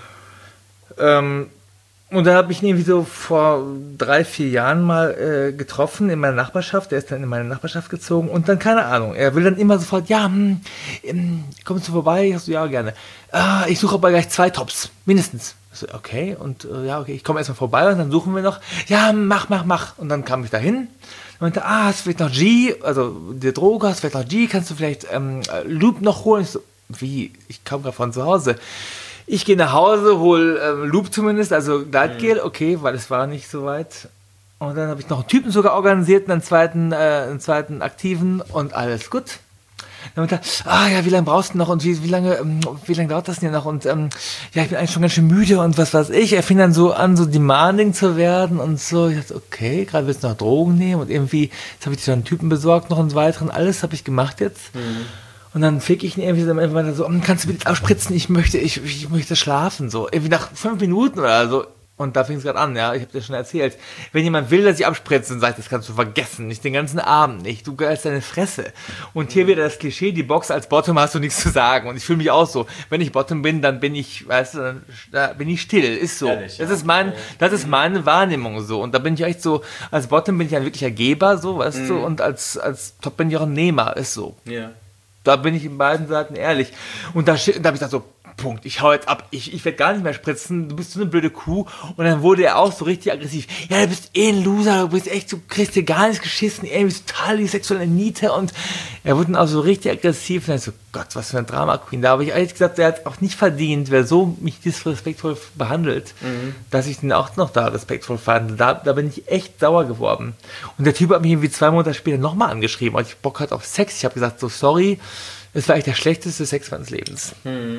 Und da habe ich ihn irgendwie so vor 3-4 Jahren mal getroffen in meiner Nachbarschaft, der ist dann in meine Nachbarschaft gezogen und dann, keine Ahnung, er will dann immer sofort, kommst du vorbei? Ich so, ja, gerne. Ich suche aber gleich 2 Tops, mindestens. So, okay, und okay, ich komme erstmal vorbei und dann suchen wir noch. Ja, mach. Und dann kam ich da hin und meinte, hast du vielleicht noch G, also die Droge, hast du vielleicht noch G, kannst du vielleicht Loop noch holen? Ich so, wie? Ich komme gerade von zu Hause. Ich gehe nach Hause, hole Loop zumindest, also Gleitgel, okay, weil es war nicht so weit. Und dann habe ich noch einen Typen sogar organisiert, einen zweiten Aktiven und alles gut. Dann meinte er, wie lange brauchst du noch und wie lange dauert das denn noch und ich bin eigentlich schon ganz schön müde und was weiß ich. Er fing dann so an, so demanding zu werden und so. Ich dachte, okay, gerade willst du noch Drogen nehmen und irgendwie, jetzt habe ich dir noch einen Typen besorgt, noch einen weiteren, alles habe ich gemacht jetzt. Und dann fick ich ihn irgendwie so, kannst du bitte abspritzen, ich möchte schlafen, so. Irgendwie nach 5 Minuten oder so. Und da fing es gerade an, ja, ich habe dir schon erzählt. Wenn jemand will, dass ich abspritze, dann sagt, das kannst du vergessen, nicht den ganzen Abend nicht, du geilst deine Fresse. Und hier wieder das Klischee, die Box als Bottom hast du nichts zu sagen. Und ich fühle mich auch so, wenn ich Bottom bin, dann bin ich, weißt du, da bin ich still, ist so. Ehrlich, das ist meine Wahrnehmung so. Und da bin ich echt so, als Bottom bin ich ein wirklicher Geber, so, weißt du, und als Top bin ich auch ein Nehmer, ist so. Ja. Da bin ich in beiden Seiten ehrlich. Und da habe ich gesagt so, Punkt, ich hau jetzt ab, ich werde gar nicht mehr spritzen, du bist so eine blöde Kuh. Und dann wurde er auch so richtig aggressiv. Ja, du bist ein Loser, du bist echt, du kriegst dir gar nichts geschissen, du bist total die sexuelle Niete. Und er wurde dann auch so richtig aggressiv. Und dann so, Gott, was für eine Drama-Queen. Da habe ich ehrlich gesagt, der hat auch nicht verdient, wer so mich disrespektvoll behandelt, dass ich den auch noch da respektvoll fand. Da bin ich echt sauer geworden. Und der Typ hat mich irgendwie 2 Monate später nochmal angeschrieben, weil ich Bock hatte auf Sex. Ich habe gesagt, so sorry, es war eigentlich der schlechteste Sex meines Lebens.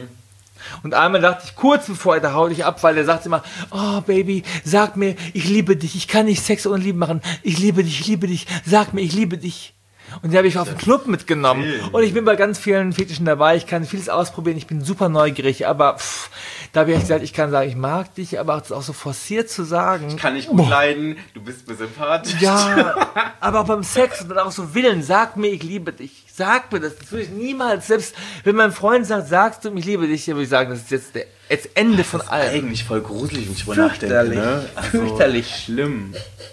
Und einmal dachte ich, kurz bevor er da haut ich ab, weil er sagt immer, oh Baby, sag mir, ich liebe dich, ich kann nicht Sex ohne Liebe machen, ich liebe dich, sag mir, ich liebe dich. Und den habe ich auf den Club mitgenommen. Und ich bin bei ganz vielen Fetischen dabei, ich kann vieles ausprobieren, ich bin super neugierig, aber da habe ich gesagt, ich kann sagen, ich mag dich, aber auch so forciert zu sagen. Ich kann nicht gut leiden, du bist mir sympathisch. Ja, aber auch beim Sex und dann auch so Willen, sag mir, ich liebe dich. Sag mir das würde ich niemals, selbst wenn mein Freund sagt, sagst du, ich liebe dich, dann würde ich sagen, das ist jetzt das Ennende von allem. Das ist eigentlich voll gruselig, wenn ich drüber nachdenke. Ne? Also, fürchterlich. Schlimm.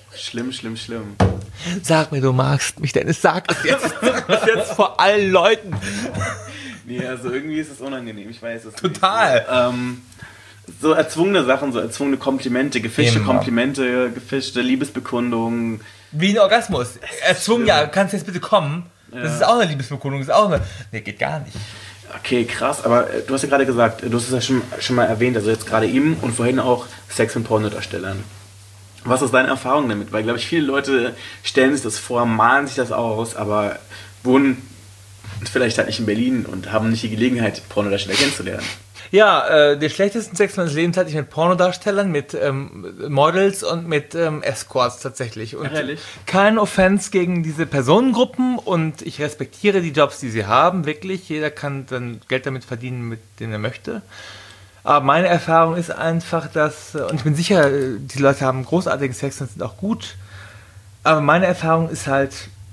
Sag mir, du magst mich, Dennis, sag es jetzt. Jetzt vor allen Leuten. Nee, also irgendwie ist es unangenehm, ich weiß es total. nicht. So erzwungene Sachen, so erzwungene Komplimente, gefischte Komplimente, gefischte Liebesbekundungen. Wie ein Orgasmus. Erzwungen, ja, kannst du jetzt bitte kommen? Ja. Das ist auch eine Liebesbekundung, das ist auch eine... Nee, geht gar nicht. Okay, krass, aber du hast ja gerade gesagt, du hast es ja schon mal erwähnt, also jetzt gerade ihm und vorhin auch Sex- und Pornodarstellern. Was ist deine Erfahrung damit? Weil, glaube ich, viele Leute stellen sich das vor, malen sich das aus, aber wohnen vielleicht halt nicht in Berlin und haben nicht die Gelegenheit, Pornodarsteller kennenzulernen. Ja, den schlechtesten Sex meines Lebens hatte ich mit Pornodarstellern, mit Models und mit Escorts tatsächlich. Und Ehrlich? kein Offense gegen diese Personengruppen und ich respektiere die Jobs, die sie haben, wirklich. Jeder kann dann Geld damit verdienen, mit dem er möchte. Aber meine Erfahrung ist einfach, dass, und ich bin sicher, die Leute haben großartigen Sex und sind auch gut, aber meine Erfahrung ist halt,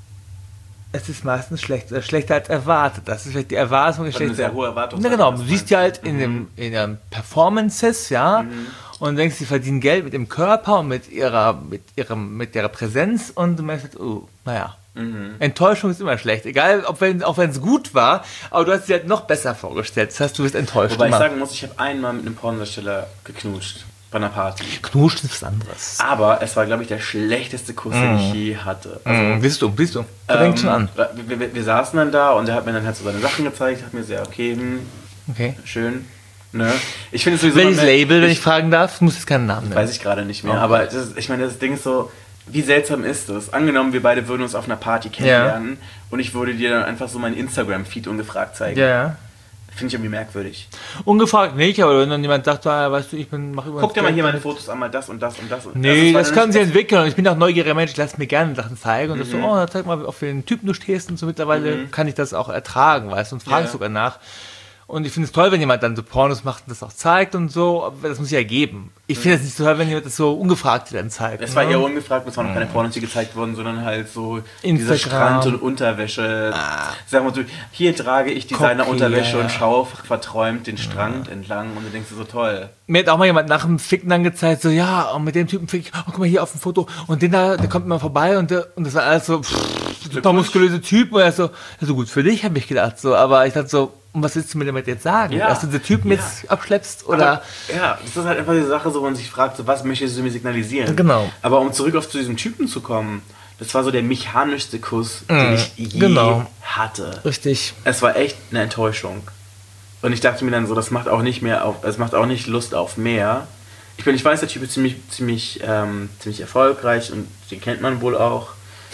es ist meistens schlechter als erwartet. Das ist vielleicht die Erwartung. Eine sehr hohe Erwartung. Na genau, du siehst ja halt in den Performances, ja, und denkst, sie verdienen Geld mit dem Körper und mit ihrer Präsenz und du merkst, oh, naja. Enttäuschung ist immer schlecht. Egal, auch wenn es gut war, aber du hast sie halt noch besser vorgestellt. Das heißt, du bist enttäuscht. Wobei ich sagen muss, ich habe einmal mit einem Pornodarsteller geknutscht. Bei einer Party. Knutschen ist was anderes. Aber es war, glaube ich, der schlechteste Kuss, den ich je hatte. Siehst du. Du fängst schon an. Wir saßen dann da und er hat mir dann halt so seine Sachen gezeigt, hat mir sehr, okay, schön. Ne? Ich finde es sowieso. Welches Label, wenn ich fragen darf? Muss jetzt keinen Namen nennen. Weiß ich gerade nicht mehr. Aber ich meine, das Ding ist so, wie seltsam ist es? Angenommen, wir beide würden uns auf einer Party kennenlernen und ich würde dir dann einfach so meinen Instagram-Feed ungefragt zeigen. Ja. Finde ich irgendwie merkwürdig. Ungefragt nicht, aber wenn dann jemand sagt, weißt du, mache über. Guck dir mal hier meine Fotos an, mal das und das und das. Nee, das können sie entwickeln. Und ich bin auch neugieriger Mensch, ich lasse mir gerne Sachen zeigen. Und das so, zeig mal, auf welchen Typen du stehst. Und so mittlerweile kann ich das auch ertragen, weißt du, und frage sogar nach. Und ich finde es toll, wenn jemand dann so Pornos macht und das auch zeigt und so, aber das muss ja geben. Ich finde es nicht so toll, wenn jemand das so ungefragt dann zeigt. Es war eher ungefragt, es waren noch keine Pornos, die gezeigt wurden, sondern halt so Instagram. Diese Strand- und Unterwäsche. Sag mal so, hier trage ich Designer-Unterwäsche und schaue verträumt den Strand entlang und du denkst dir so, toll. Mir hat auch mal jemand nach dem Ficken dann gezeigt, so, ja, und mit dem Typen fick ich, guck mal hier auf dem Foto und der kommt immer vorbei und das war alles so, super muskulöse Typ und er so gut für dich, habe ich gedacht, so, aber ich dachte so, und was willst du mir damit jetzt sagen? Dass du den Typen jetzt abschleppst? Oder? Aber, das ist halt einfach die Sache, so, wo man sich fragt, so, was möchtest du mir signalisieren? Genau. Aber um zurück zu diesem Typen zu kommen, das war so der mechanischste Kuss, den ich je hatte. Richtig. Es war echt eine Enttäuschung. Und ich dachte mir dann so, das macht auch nicht Lust auf mehr. Ich weiß, der Typ ist ziemlich erfolgreich und den kennt man wohl auch.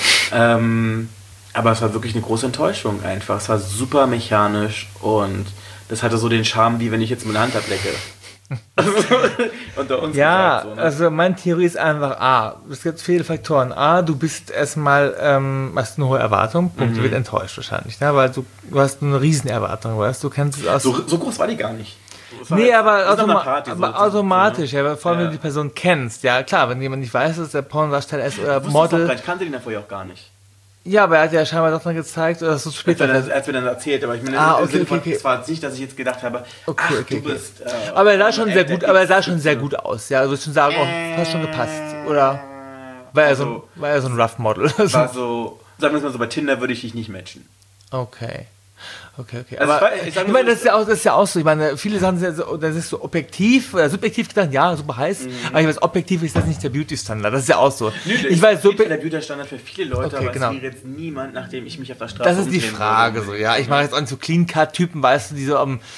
Aber es war wirklich eine große Enttäuschung einfach. Es war super mechanisch und das hatte so den Charme, wie wenn ich jetzt meine Hand ablecke. Unter uns gesagt, so, ne? Also meine Theorie ist einfach, es gibt viele Faktoren. Du bist erstmal, hast eine hohe Erwartung, du wird enttäuscht wahrscheinlich, ne? Weil du hast eine Riesenerwartung, weißt du, kennst es aus. So groß war die gar nicht. Nee, halt, aber automatisch, ja, vor allem wenn du die Person kennst. Ja klar, wenn jemand nicht weiß, dass der Pornodarsteller ist oder Model. Ich kannte den davor ja auch gar nicht. Ja, aber er hat ja scheinbar doch dann gezeigt, oder so später. Er hat mir dann erzählt, aber ich meine, es war nicht, dass ich jetzt gedacht habe, du bist... aber er sah schon sehr gut aus, ja, also ich würde schon sagen, hast schon gepasst, oder? War er so ein Rough Model? War so, sagen wir es mal so, bei Tinder würde ich dich nicht matchen. Okay. Also aber ich meine, das ist ja auch so. Ich meine, viele Sachen sind so, das ist so objektiv oder subjektiv gedacht, ja, super heiß. Aber ich weiß, objektiv ist das nicht der Beauty-Standard. Das ist ja auch so. Ich weiß, der Beauty-Standard für viele Leute, aber es wäre jetzt niemand, nachdem ich mich auf der Straße Das ist die Frage so, ja. Ich mache jetzt auch nicht so Clean-Cut-Typen, weißt du, die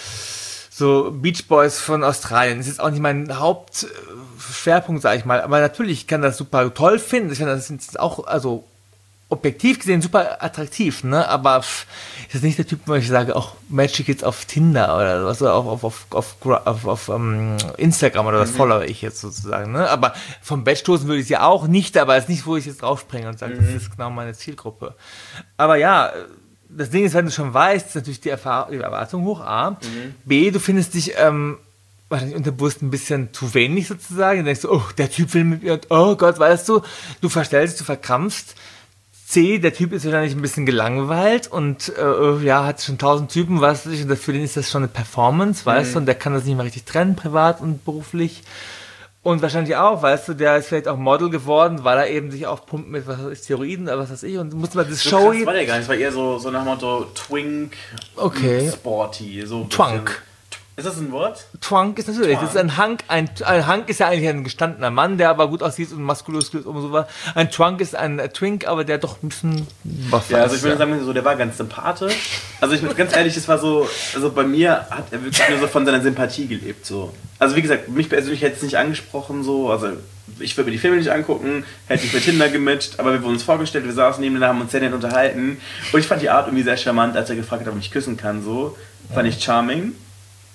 so Beach Boys von Australien. Das ist jetzt auch nicht mein Hauptschwerpunkt, sag ich mal. Aber natürlich kann das super toll finden. Ich finde, das ist auch, also objektiv gesehen super attraktiv, ne? Aber ist das nicht der Typ, wo ich sage, auch Magic jetzt auf Tinder oder was, oder auf Instagram oder das followe ich jetzt sozusagen, ne? Aber vom Bett stoßen würde ich es ja auch nicht, aber es ist nicht, wo ich jetzt draufspringe und sage, das ist genau meine Zielgruppe. Aber ja, das Ding ist, wenn du schon weißt, ist natürlich die Erwartung hoch, A. B, du findest dich wahrscheinlich unterbewusst ein bisschen zu wenig sozusagen. Du denkst so, der Typ will mit mir und oh Gott, weißt du verstellst, du verkrampfst. C, der Typ ist wahrscheinlich ein bisschen gelangweilt und hat schon 1000 Typen, weißt du, und für den ist das schon eine Performance, weißt du, und der kann das nicht mehr richtig trennen, privat und beruflich. Und wahrscheinlich auch, weißt du, der ist vielleicht auch Model geworden, weil er eben sich aufpumpt mit, was weiß ich, Steroiden oder was weiß ich, und musste mal das so Show... Das war der gar nicht, das war eher so nach dem Motto Twink, Sporty. So Twunk. Ist das ein Wort? Twunk ist natürlich, das ist ein Hunk. Ein Hunk ist ja eigentlich ein gestandener Mann, der aber gut aussieht und muskulös und so was. Ein Twunk ist ein Twink, aber der doch ein bisschen was. Ja, also ich würde sagen, so, der war ganz sympathisch. Also ich bin ganz ehrlich, das war so, also bei mir hat er wirklich nur so von seiner Sympathie gelebt, so. Also wie gesagt, mich persönlich hätte es nicht angesprochen, so, also ich würde mir die Filme nicht angucken, hätte ich mit Tinder gematcht, aber wir wurden uns vorgestellt, wir saßen nebeneinander, haben uns sehr nett unterhalten und ich fand die Art irgendwie sehr charmant, als er gefragt hat, ob ich mich küssen kann, so. Fand ich charming.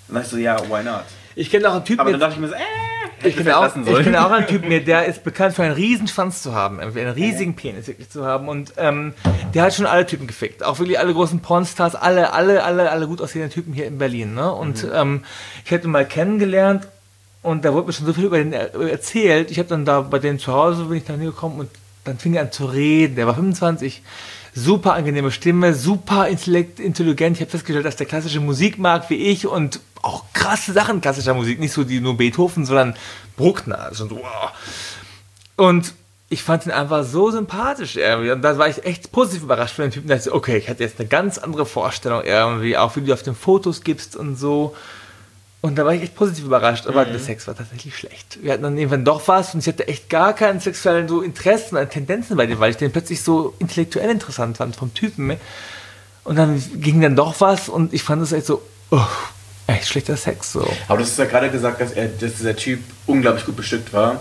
dann dachte ich so, ja, why not? Ich kenne auch einen Typen, Aber dann dachte ich mir so, ich kenne auch einen Typen, der ist bekannt für einen riesen Schwanz zu haben, einen riesigen Penis wirklich zu haben und der hat schon alle Typen gefickt, auch wirklich alle großen Pornstars, alle gut aussehenden Typen hier in Berlin, ne? Und ich hätte ihn mal kennengelernt und da wurde mir schon so viel über den erzählt, ich habe dann da bei denen zu Hause, bin ich da hingekommen und dann fing er an zu reden, der war 25, super angenehme Stimme, super intelligent. Ich habe festgestellt, dass der klassische Musik mag wie ich und auch krasse Sachen klassischer Musik, nicht so die nur Beethoven, sondern Bruckner. Also so, wow. Und ich fand ihn einfach so sympathisch irgendwie. Und da war ich echt positiv überrascht von den Typen. Da dachte ich, okay, ich hatte jetzt eine ganz andere Vorstellung irgendwie, auch wie du auf den Fotos gibst und so. Und da war ich echt positiv überrascht, aber der Sex war tatsächlich schlecht. Wir hatten dann irgendwann doch was und ich hatte echt gar keinen sexuellen so Interessen oder Tendenzen bei dem, weil ich den plötzlich so intellektuell interessant fand vom Typen. Und dann ging dann doch was und ich fand es echt so, echt schlechter Sex. So. Aber du hast ja gerade gesagt, dass dieser Typ unglaublich gut bestückt war.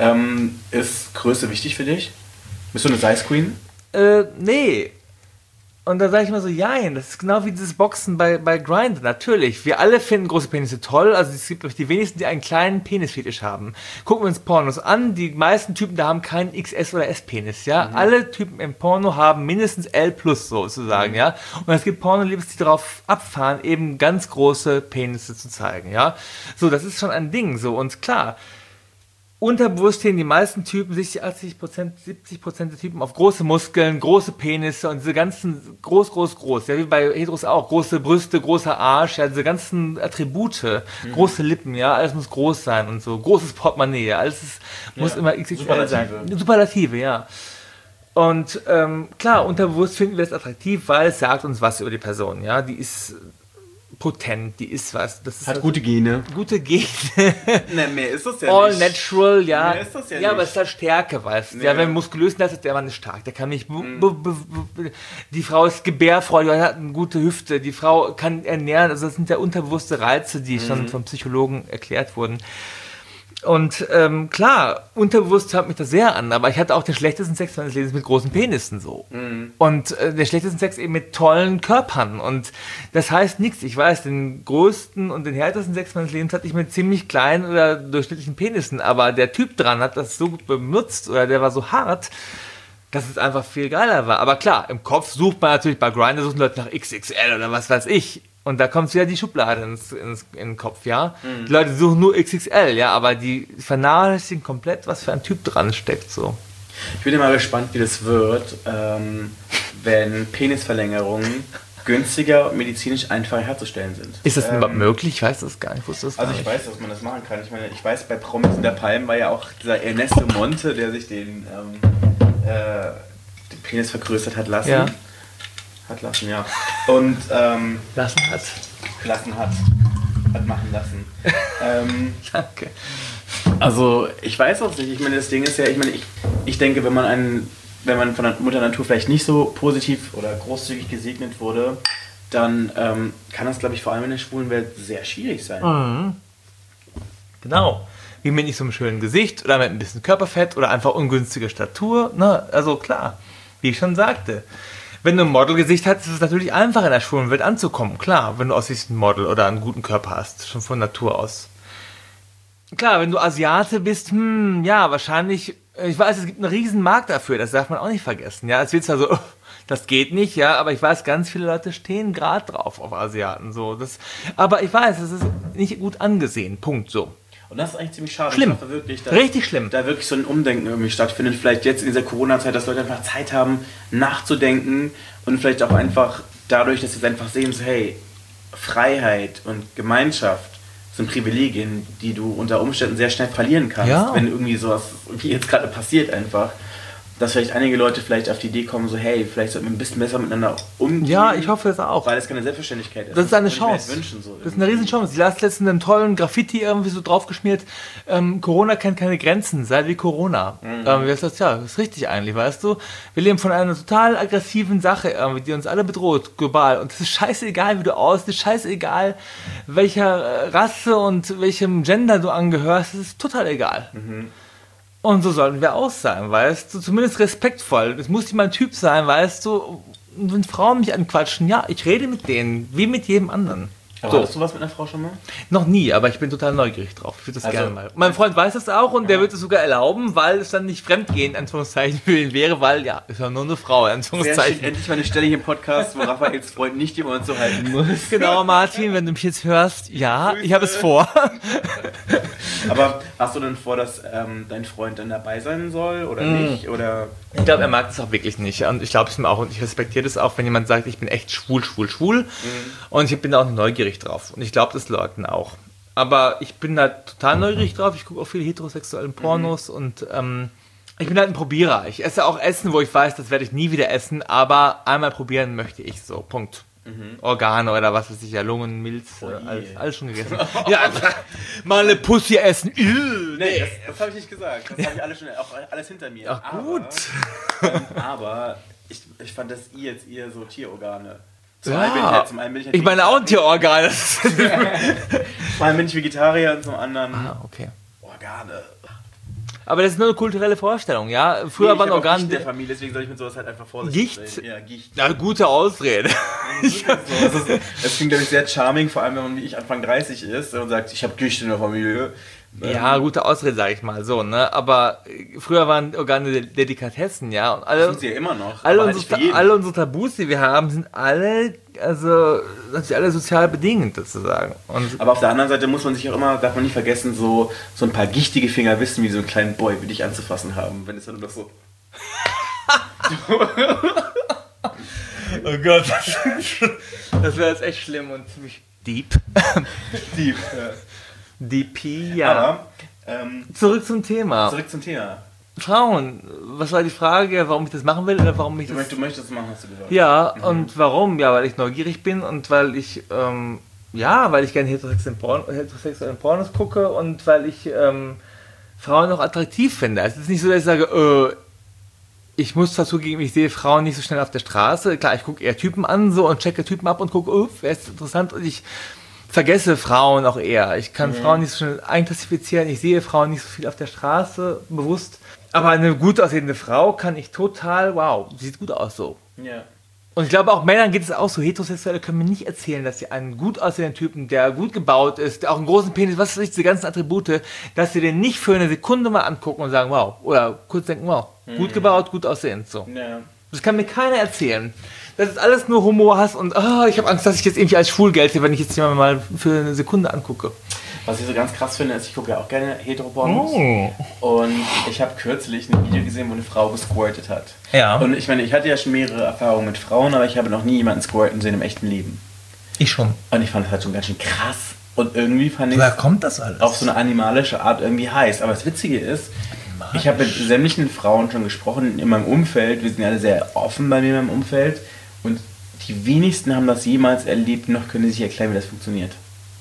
Ist Größe wichtig für dich? Bist du eine Size Queen? Nee. Und da sage ich mal so, jein, das ist genau wie dieses Boxen bei Grindr, natürlich. Wir alle finden große Penisse toll, also es gibt die wenigsten, die einen kleinen Penisfetisch haben. Gucken wir uns Pornos an, die meisten Typen da haben keinen XS- oder S-Penis, ja. Alle Typen im Porno haben mindestens L+ sozusagen, ja. Und es gibt Pornoliebes, die darauf abfahren, eben ganz große Penisse zu zeigen, ja. So, das ist schon ein Ding, so. Und klar, unterbewusst stehen die meisten Typen, 60%, 70% der Typen auf große Muskeln, große Penisse und diese ganzen groß, ja, wie bei Heteros auch, große Brüste, großer Arsch, ja, diese ganzen Attribute, große Lippen, ja, alles muss groß sein und so, großes Portemonnaie, ja, alles muss immer XXL sein. Superlative, ja. Und klar, unterbewusst finden wir es attraktiv, weil es sagt uns was über die Person, ja, die ist potent, die ist was. Das ist hat gute Gene. Gute Gene. Ne, mehr ist das ja All nicht. natural, ja. Mehr ist das ja ja, nicht. aber es ist halt Stärke, weißt du. Ja, wenn muskulös ist, der Mann ist stark. Der kann nicht. Die Frau ist gebärfreudig, hat eine gute Hüfte. Die Frau kann ernähren. Also, das sind ja unterbewusste Reize, die schon vom Psychologen erklärt wurden. Und klar, unterbewusst hört mich das sehr an, aber ich hatte auch den schlechtesten Sex meines Lebens mit großen Penissen so. Und der schlechtesten Sex eben mit tollen Körpern. Und das heißt nichts. Ich weiß, den größten und den härtesten Sex meines Lebens hatte ich mit ziemlich kleinen oder durchschnittlichen Penissen, aber der Typ dran hat das so gut benutzt oder der war so hart, dass es einfach viel geiler war. Aber klar, im Kopf sucht man natürlich bei Grindr, suchen Leute nach XXL oder was weiß ich. Und da kommt wieder die Schublade in den Kopf, ja. Die Leute suchen nur XXL, ja, aber die vernachlässigen komplett, was für ein Typ dran steckt, so. Ich bin immer gespannt, wie das wird, wenn Penisverlängerungen günstiger und medizinisch einfacher herzustellen sind. Ist das denn überhaupt möglich? Ich weiß das gar nicht. Ich wusste das gar nicht. Ich weiß, dass man das machen kann. Ich weiß, bei Promis in der Palm war ja auch dieser Ernesto Monte, der sich den Penis vergrößert hat lassen. Ja. Hat lassen, ja. Und Lassen hat. Hat machen lassen. Danke. Also, ich weiß auch nicht. Ich meine, das Ding ist ja, ich denke, wenn man von der Mutter Natur vielleicht nicht so positiv oder großzügig gesegnet wurde, dann kann das, glaube ich, vor allem in der schwulen Welt sehr schwierig sein. Mhm. Genau. Wie mit nicht so einem schönen Gesicht oder mit ein bisschen Körperfett oder einfach ungünstige Statur. Ne? Also klar, wie ich schon sagte. Wenn du ein Modelgesicht hast, ist es natürlich einfach in der schwulen Welt anzukommen. Klar, wenn du aussiehst wie ein Model oder einen guten Körper hast, schon von Natur aus. Klar, wenn du Asiate bist, ja, wahrscheinlich, ich weiß, es gibt einen riesen Markt dafür, das darf man auch nicht vergessen. Ja, es wird zwar so, das geht nicht, ja, aber ich weiß, ganz viele Leute stehen gerade drauf auf Asiaten. So. Aber ich weiß, es ist nicht gut angesehen, Punkt, so. Und das ist eigentlich ziemlich schade. Schlimm. Ich hoffe wirklich, dass richtig schlimm. Da wirklich so ein Umdenken irgendwie stattfindet. Vielleicht jetzt in dieser Corona-Zeit, dass Leute einfach Zeit haben, nachzudenken und vielleicht auch einfach dadurch, dass sie einfach sehen, so, hey, Freiheit und Gemeinschaft sind Privilegien, die du unter Umständen sehr schnell verlieren kannst, Ja. wenn irgendwie sowas wie jetzt gerade passiert einfach. Dass vielleicht einige Leute vielleicht auf die Idee kommen, so, hey, vielleicht sollten wir ein bisschen besser miteinander umgehen. Ja, ich hoffe es auch. Weil es keine Selbstverständlichkeit ist. Das ist eine würde ich mir Chance. jetzt wünschen, so Das ist eine riesen Chance. Ich las letztens einen tollen Graffiti irgendwie so draufgeschmiert. Corona kennt keine Grenzen, sei wie Corona. Das ist richtig eigentlich, weißt du? Wir leben von einer total aggressiven Sache irgendwie, die uns alle bedroht, global. Und es ist scheißegal, wie du aussiehst, es ist scheißegal, welcher Rasse und welchem Gender du angehörst. Es ist total egal. Und so sollten wir auch sein, weißt du? Zumindest respektvoll. Es muss nicht mal ein Typ sein, weißt du? Und wenn Frauen mich anquatschen, ja, ich rede mit denen, wie mit jedem anderen. Aber hattest du was mit einer Frau schon mal? Noch nie, aber ich bin total neugierig drauf. Ich würde das gerne mal. Mein Freund weiß das auch und der wird es sogar erlauben, weil es dann nicht fremdgehend, Anführungszeichen, für ihn wäre, weil, ja, ist ja nur eine Frau, Anführungszeichen. Endlich mal eine Stelle hier im Podcast, wo Raphaels Freund nicht über uns so halten muss. Genau, Martin, wenn du mich jetzt hörst, ja, ich habe es vor. Aber hast du denn vor, dass dein Freund dann dabei sein soll oder nicht? Oder? Ich glaube, er mag das auch wirklich nicht. Und ich glaube es mir auch und ich respektiere das auch, wenn jemand sagt, ich bin echt schwul. Und ich bin da auch neugierig drauf. Und ich glaube das Leuten auch. Aber ich bin da total neugierig drauf. Ich gucke auch viele heterosexuelle Pornos und ich bin halt ein Probierer. Ich esse auch Essen, wo ich weiß, das werde ich nie wieder essen, aber einmal probieren möchte ich so. Punkt. Organe oder was weiß ich, ja, Lungen, Milz, alles schon gegessen. Ja, mal eine Pussy essen. Nee, das habe ich nicht gesagt. Das habe ich alles hinter mir. Ach gut. Aber ich fand das jetzt eher so Tierorgane. Zum einen bin ich meine auch ein Tierorgan. Zum einen bin ich Vegetarier und zum anderen okay. Organe. Aber das ist nur eine kulturelle Vorstellung, ja? Früher waren Organe der Familie, deswegen soll ich mit sowas halt einfach vorsichtig sein. Gicht? Ja, Gicht. Ja, gute Ausrede. Das klingt, glaube ich, sehr charming, vor allem wenn man wie ich Anfang 30 ist und sagt, ich habe Gicht in der Familie. Ja, gute Ausrede, sage ich mal so, ne? Aber früher waren Organe Delikatessen, ja? Und alle, sind sie ja immer noch. Alle unsere Tabus, die wir haben, sind alle, natürlich alle sozial bedingt, sozusagen. Aber auf der anderen Seite muss man sich auch immer, darf man nicht vergessen, so ein paar gichtige Finger wissen, wie so einen kleinen Boy wie dich anzufassen haben, wenn es dann nur noch so... Oh Gott, das wäre jetzt echt schlimm und ziemlich deep. Deep, ja. DP, ja. Aber, zurück zum Thema. Frauen, was war die Frage, warum ich das machen will oder warum ich das... Du möchtest das machen, hast du gesagt. Ja, und warum? Ja, weil ich neugierig bin und weil ich, weil ich gerne heterosexuellen Pornos gucke und weil ich Frauen auch attraktiv finde. Also es ist nicht so, dass ich sage, ich muss dazu geben, ich sehe Frauen nicht so schnell auf der Straße. Klar, ich gucke eher Typen an so und checke Typen ab und gucke, wer ist interessant und ich vergesse Frauen auch eher. Ich kann Frauen nicht so schnell einklassifizieren. Ich sehe Frauen nicht so viel auf der Straße, bewusst. Aber eine gut aussehende Frau kann ich total, wow, sieht gut aus so. Ja. Und ich glaube, auch Männern geht es auch so. Heterosexuelle können mir nicht erzählen, dass sie einen gut aussehenden Typen, der gut gebaut ist, der auch einen großen Penis, was weiß ich, diese ganzen Attribute, dass sie den nicht für eine Sekunde mal angucken und sagen, wow. Oder kurz denken, wow, gut gebaut, gut aussehend. So. Ja. Das kann mir keiner erzählen. Das ist alles nur Humorhass und ich habe Angst, dass ich jetzt irgendwie als schwul gelte, wenn ich jetzt jemanden mal für eine Sekunde angucke. Was ich so ganz krass finde, ist, ich gucke ja auch gerne Heteropornos. Und ich habe kürzlich ein Video gesehen, wo eine Frau gesquirtet hat. Ja. Und ich meine, ich hatte ja schon mehrere Erfahrungen mit Frauen, aber ich habe noch nie jemanden squirten sehen im echten Leben. Ich schon. Und ich fand das halt schon ganz schön krass. Und irgendwie fand ich Woher kommt das alles? Auf so eine animalische Art irgendwie heiß. Aber das Witzige ist, ich habe mit sämtlichen Frauen schon gesprochen in meinem Umfeld. Wir sind ja alle sehr offen bei mir in meinem Umfeld. Und die wenigsten haben das jemals erlebt, noch können sich erklären, wie das funktioniert.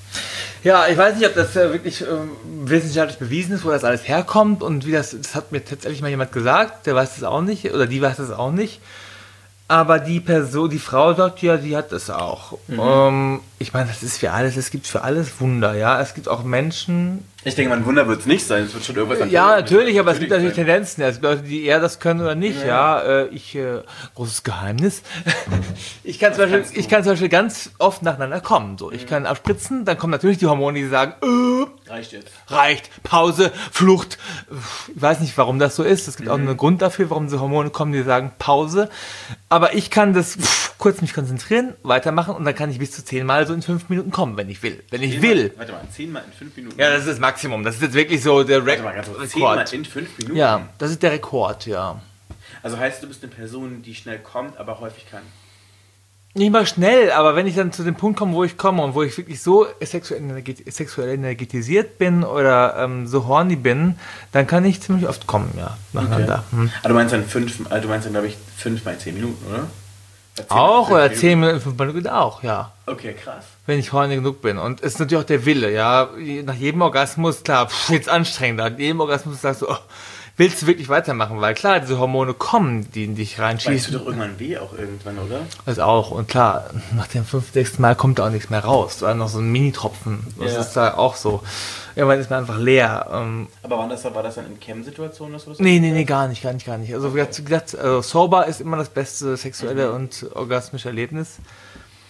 Ja, ich weiß nicht, ob das wirklich wissenschaftlich bewiesen ist, wo das alles herkommt und wie das hat mir tatsächlich mal jemand gesagt, der weiß das auch nicht, oder die weiß das auch nicht. Aber die Frau sagt ja, die hat das auch. Ich meine, das ist für alles, es gibt für alles Wunder, ja. Es gibt auch Menschen... Ich denke, ein Wunder wird es nicht sein, es wird schon irgendwas... Ja, natürlich, aber es gibt natürlich Tendenzen. Es gibt Leute, die eher das können oder nicht, ja. Großes Geheimnis. Ich kann zum Beispiel ganz oft nacheinander kommen. So. Ich kann abspritzen, dann kommen natürlich die Hormone, die sagen, reicht jetzt. Reicht, Pause, Flucht. Ich weiß nicht, warum das so ist. Es gibt auch einen Grund dafür, warum diese Hormone kommen, die sagen Pause. Aber ich kann das kurz mich konzentrieren, weitermachen und dann kann ich bis zu 10 Mal so in 5 Minuten kommen, wenn ich will. Warte mal, 10 Mal in 5 Minuten? Ja, das ist das Maximum. Das ist jetzt wirklich so der Rekord. 10 Mal in 5 Minuten? Ja, das ist der Rekord, ja. Also heißt, du bist eine Person, die schnell kommt, aber häufig kann? Nicht mal schnell, aber wenn ich dann zu dem Punkt komme, wo ich komme und wo ich wirklich so sexuell energetisiert bin oder so horny bin, dann kann ich ziemlich oft kommen, ja, nacheinander. Okay. Aber du meinst dann, glaube ich, 5 mal 10 Minuten, oder? Auch, oder 10 Minuten, 5 Minuten auch, ja. Okay, krass. Wenn ich horny genug bin. Und es ist natürlich auch der Wille, ja. Nach jedem Orgasmus, klar, jetzt anstrengender. Nach jedem Orgasmus sagst du, willst du wirklich weitermachen? Weil klar, diese Hormone kommen, die in dich reinschießen. Weißt du doch irgendwann weh auch irgendwann, oder? Das auch. Und klar, nach dem 5., 6. Mal kommt da auch nichts mehr raus. Da noch so ein Mini-Tropfen. Das ist da auch so. Irgendwann ist man einfach leer. Aber war das dann in Cam-Situationen? Nee, gar nicht. Also wie gesagt, sober ist immer das beste sexuelle und orgasmische Erlebnis.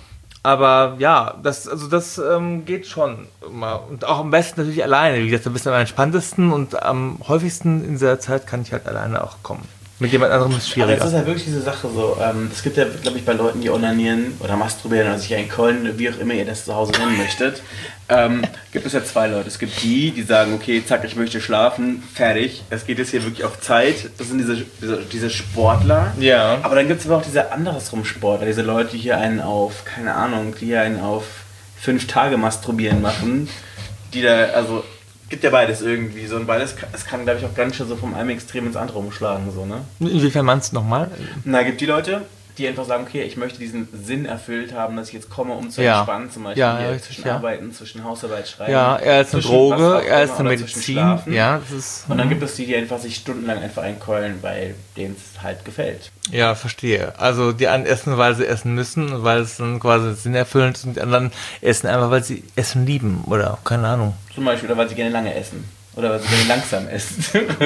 Aber ja, das geht schon immer. Und auch am besten natürlich alleine. Wie gesagt, am besten am entspanntesten und am häufigsten in dieser Zeit kann ich halt alleine auch kommen. Mit jemand anderem ist es schwieriger. Aber das ist halt wirklich diese Sache so. Es gibt ja, glaube ich, bei Leuten, die onanieren oder masturbieren oder sich einkeulen, wie auch immer ihr das zu Hause nennen möchtet, gibt es ja zwei Leute. Es gibt die sagen, okay, zack, ich möchte schlafen, fertig. Es geht jetzt hier wirklich auf Zeit. Das sind diese Sportler. Ja. Aber dann gibt es aber auch diese andersrum Sportler, diese Leute, die hier einen auf, keine Ahnung, die hier einen auf 5 Tage masturbieren machen. Die da, also... Gibt ja beides irgendwie so und beides, es kann glaube ich auch ganz schön so vom einen Extrem ins andere umschlagen so, ne? Inwiefern meinst du nochmal? Na, gibt die Leute, die einfach sagen, okay, ich möchte diesen Sinn erfüllt haben, dass ich jetzt komme, um zu entspannen, zum Beispiel zwischen Arbeiten, zwischen Hausarbeit, Schreiben. Ja, er ist eine Droge, er ist eine Medizin. Ja, das ist, und dann gibt es die einfach sich stundenlang einfach einkeulen, weil denen es halt gefällt. Ja, verstehe. Also die einen essen, weil sie essen müssen, weil es dann quasi sinnerfüllend ist und die anderen essen einfach, weil sie Essen lieben oder keine Ahnung. Zum Beispiel, oder weil sie gerne lange essen. Oder weil sie gerne langsam essen.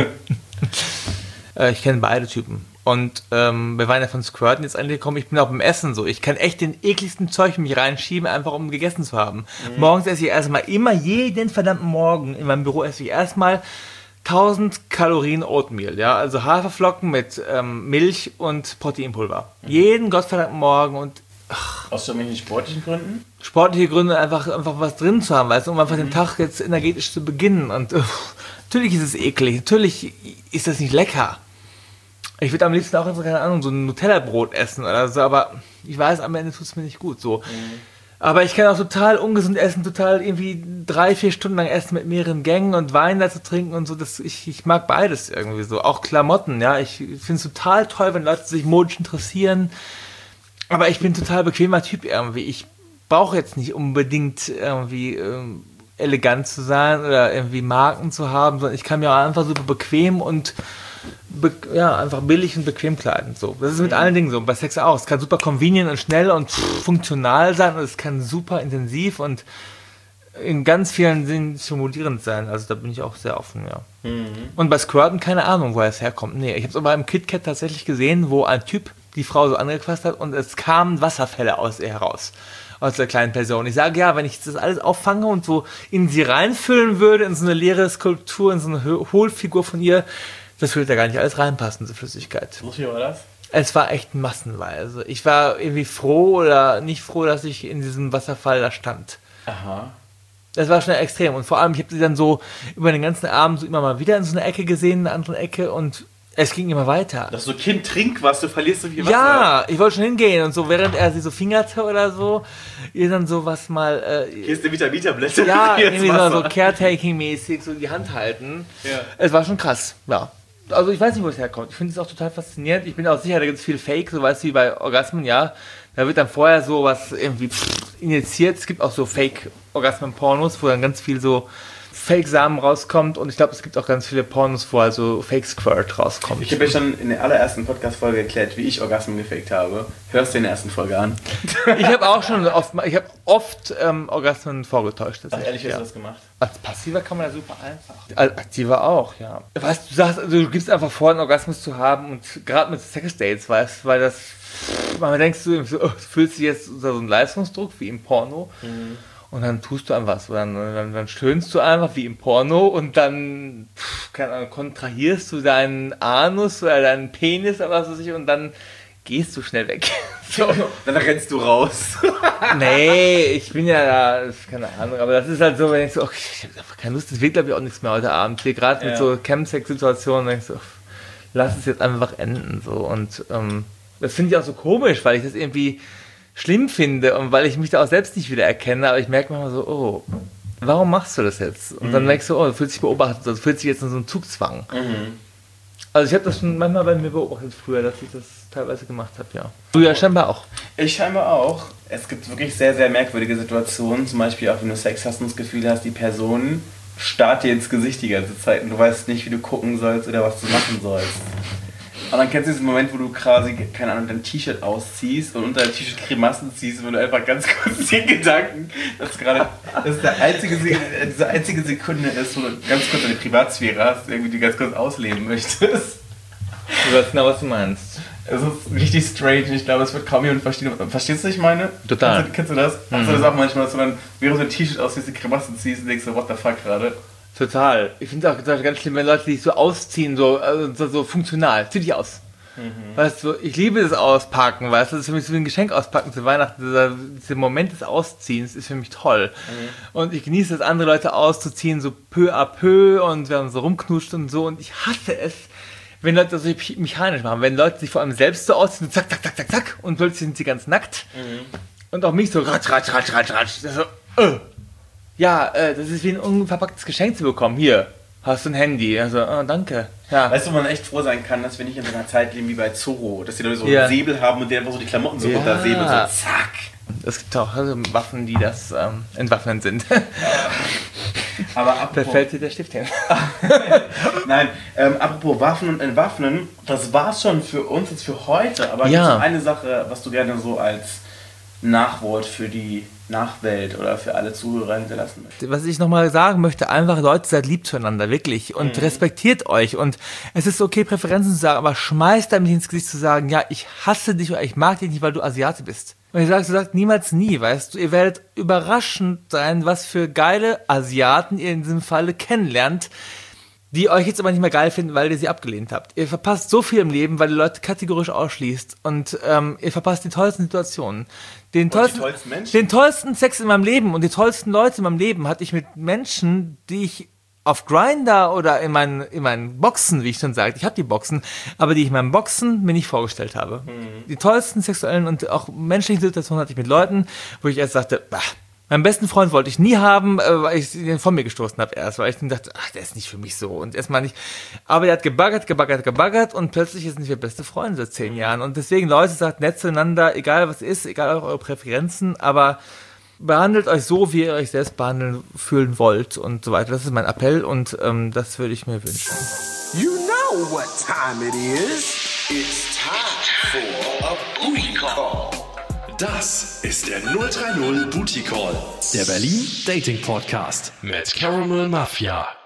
Ich kenne beide Typen. Und wir waren ja von Squirten jetzt angekommen. Ich bin auch beim Essen so. Ich kann echt den ekligsten Zeug in mich reinschieben, einfach um gegessen zu haben. Morgens esse ich erstmal jeden verdammten Morgen in meinem Büro esse ich erstmal 1000 Kalorien Oatmeal. Ja? Also Haferflocken mit Milch und Proteinpulver. Jeden gottverdammten Morgen und aus so welchen sportlichen Gründen? Sportliche Gründe, einfach was drin zu haben, weißt du, um einfach den Tag jetzt energetisch zu beginnen. Und natürlich ist es eklig, natürlich ist das nicht lecker. Ich würde am liebsten auch einfach, keine Ahnung, so ein Nutella-Brot essen oder so, aber ich weiß, am Ende tut es mir nicht gut. So. Aber ich kann auch total ungesund essen, total irgendwie 3-4 Stunden lang essen mit mehreren Gängen und Wein dazu trinken und so. Ich mag beides irgendwie so. Auch Klamotten, ja. Ich finde es total toll, wenn Leute sich modisch interessieren. Aber ich bin total bequemer Typ irgendwie. Ich brauche jetzt nicht unbedingt irgendwie elegant zu sein oder irgendwie Marken zu haben, sondern ich kann mir auch einfach super bequem und einfach billig und bequem kleiden. So. Das ist mit allen Dingen so. Bei Sex auch. Es kann super convenient und schnell und funktional sein und es kann super intensiv und in ganz vielen Sinnen stimulierend sein. Also da bin ich auch sehr offen, ja. Und bei Squirten keine Ahnung, woher es herkommt. Nee, ich habe es aber im KitKat tatsächlich gesehen, wo ein Typ die Frau so angefasst hat und es kamen Wasserfälle aus ihr heraus. Aus der kleinen Person. Ich sage, ja, wenn ich das alles auffange und so in sie reinfüllen würde, in so eine leere Skulptur, in so eine Hohlfigur von ihr, das würde da gar nicht alles reinpassen, diese Flüssigkeit. Wie viel war das? Es war echt massenweise. Ich war irgendwie froh oder nicht froh, dass ich in diesem Wasserfall da stand. Aha. Das war schon extrem. Und vor allem, ich habe sie dann so über den ganzen Abend so immer mal wieder in so einer Ecke gesehen, in einer anderen Ecke und es ging immer weiter. Das so, Kind, trink was, du verlierst so viel Wasser. Ja, ich wollte schon hingehen und so, während er sie so fingerte oder so, ihr dann sowas mal... Hier ist eine Vita-Blätter. Ja, irgendwie so Caretaking-mäßig, so die Hand halten. Ja. Es war schon krass, ja. Also ich weiß nicht, wo es herkommt. Ich finde es auch total faszinierend. Ich bin auch sicher, da gibt es viel Fake, so weißt du, wie bei Orgasmen, ja. Da wird dann vorher so was irgendwie injiziert. Es gibt auch so Fake-Orgasmen-Pornos, wo dann ganz viel so Fake-Samen rauskommt und ich glaube, es gibt auch ganz viele Pornos, wo also Fake-Squirt rauskommt. Ich habe ja schon in der allerersten Podcast-Folge erklärt, wie ich Orgasmen gefaked habe. Hörst du in der ersten Folge an? Ich habe auch schon oft Orgasmen vorgetäuscht. Ach, ehrlich, hast du das gemacht? Als Passiver kann man ja super einfach. Als Aktiver auch, ja. Weißt du, sagst, also, du gibst einfach vor, einen Orgasmus zu haben und gerade mit Sex-Dates, weißt du, weil das, manchmal denkst du, so, fühlst du jetzt unter so einen Leistungsdruck wie im Porno. Und dann tust du einfach was. Dann stöhnst du einfach wie im Porno und dann keine Ahnung, kontrahierst du deinen Anus oder deinen Penis oder was weiß ich und dann gehst du schnell weg. So. Dann rennst du raus. Nee, ich bin ja da, keine Ahnung, aber das ist halt so, wenn ich so, okay, ich habe einfach keine Lust, das wird glaube ich auch nichts mehr heute Abend. Hier gerade mit so Chemsex-Situationen, denke ich so, lass es jetzt einfach enden. So. Und das finde ich auch so komisch, weil ich das irgendwie schlimm finde und weil ich mich da auch selbst nicht wieder erkenne, aber ich merke manchmal so, oh, warum machst du das jetzt? Und dann merkst du, oh, du fühlst dich beobachtet, du fühlst dich jetzt in so einem Zugzwang. Also ich habe das schon manchmal bei mir beobachtet früher, dass ich das teilweise gemacht habe, ja. Du ja scheinbar auch. Ich scheinbar auch. Es gibt wirklich sehr, sehr merkwürdige Situationen, zum Beispiel auch wenn du Sex hast und das Gefühl hast, die Person starrt dir ins Gesicht die ganze Zeit und du weißt nicht, wie du gucken sollst oder was du machen sollst. Und dann kennst du diesen Moment, wo du quasi, keine Ahnung, dein T-Shirt ausziehst und unter dein T-Shirt Grimassen ziehst, wo du einfach ganz kurz den Gedanken, dass gerade das diese einzige Sekunde ist, wo du ganz kurz deine Privatsphäre hast, irgendwie die ganz kurz ausleben möchtest. Du weißt genau, was du meinst. Es ist richtig strange. Ich glaube, es wird kaum jemand verstehen. Verstehst du, was ich meine? Total. Kennst du das? Hast du das auch manchmal, dass du dann während so ein T-Shirt aus diese Grimassen ziehst und denkst so, what the fuck gerade? Total. Ich finde es auch ganz schlimm, wenn Leute sich so ausziehen, so funktional. Zieh dich aus. Weißt du, ich liebe das Auspacken, weißt du, das ist für mich so wie ein Geschenk auspacken zu Weihnachten. Dieser Moment des Ausziehens ist für mich toll. Und ich genieße es, andere Leute auszuziehen, so peu à peu und wir haben so rumknutscht und so. Und ich hasse es, wenn Leute das so mechanisch machen. Wenn Leute sich vor allem selbst so ausziehen, so zack, zack, zack, zack, zack und plötzlich sind sie ganz nackt. Und auch mich so ratsch, ratsch, ratsch, ratsch, ratsch. Das ist so, ja, das ist wie ein unverpacktes Geschenk zu bekommen. Hier, hast du ein Handy? Also, danke. Ja. Weißt du, wo man echt froh sein kann, dass wir nicht in so einer Zeit leben wie bei Zorro, dass die Leute so einen Säbel haben und die einfach so die Klamotten so runtersäbeln, so zack. Es gibt auch Waffen, die das entwaffnen sind. Aber apropos, da fällt dir der Stift hin. Nein, apropos Waffen und Entwaffnen, das war's schon für uns jetzt für heute. Aber gibt es noch eine Sache, was du gerne so als Nachwort für die Nachwelt oder für alle Zuhörer hinterlassen möchtest? Was ich nochmal sagen möchte, einfach Leute, seid lieb zueinander, wirklich. Und respektiert euch. Und es ist okay, Präferenzen zu sagen, aber schmeißt damit ins Gesicht zu sagen, ja, ich hasse dich oder ich mag dich nicht, weil du Asiate bist. Und ich sage, du sagst niemals nie, weißt du, ihr werdet überraschend sein, was für geile Asiaten ihr in diesem Falle kennenlernt, die euch jetzt aber nicht mehr geil finden, weil ihr sie abgelehnt habt. Ihr verpasst so viel im Leben, weil ihr Leute kategorisch ausschließt und ihr verpasst die tollsten Situationen. Den tollsten Sex in meinem Leben und die tollsten Leute in meinem Leben hatte ich mit Menschen, die ich auf Grindr oder in meinen Boxen, wie ich schon sagte, ich habe die Boxen, aber die ich in meinen Boxen mir nicht vorgestellt habe. Die tollsten sexuellen und auch menschlichen Situationen hatte ich mit Leuten, wo ich erst sagte, meinen besten Freund wollte ich nie haben, weil ich den von mir gestoßen habe erst, weil ich dann dachte, ach, der ist nicht für mich so und erstmal nicht. Aber der hat gebaggert und plötzlich sind wir beste Freunde seit 10 Jahren. Und deswegen, Leute, sagt nett zueinander, egal was ist, egal eure Präferenzen, aber behandelt euch so, wie ihr euch selbst behandeln fühlen wollt und so weiter. Das ist mein Appell und das würde ich mir wünschen. You know what time it is. It's time for a booty call. Das ist der 030 Booty Call, der Berlin Dating Podcast mit Caramel Mafia.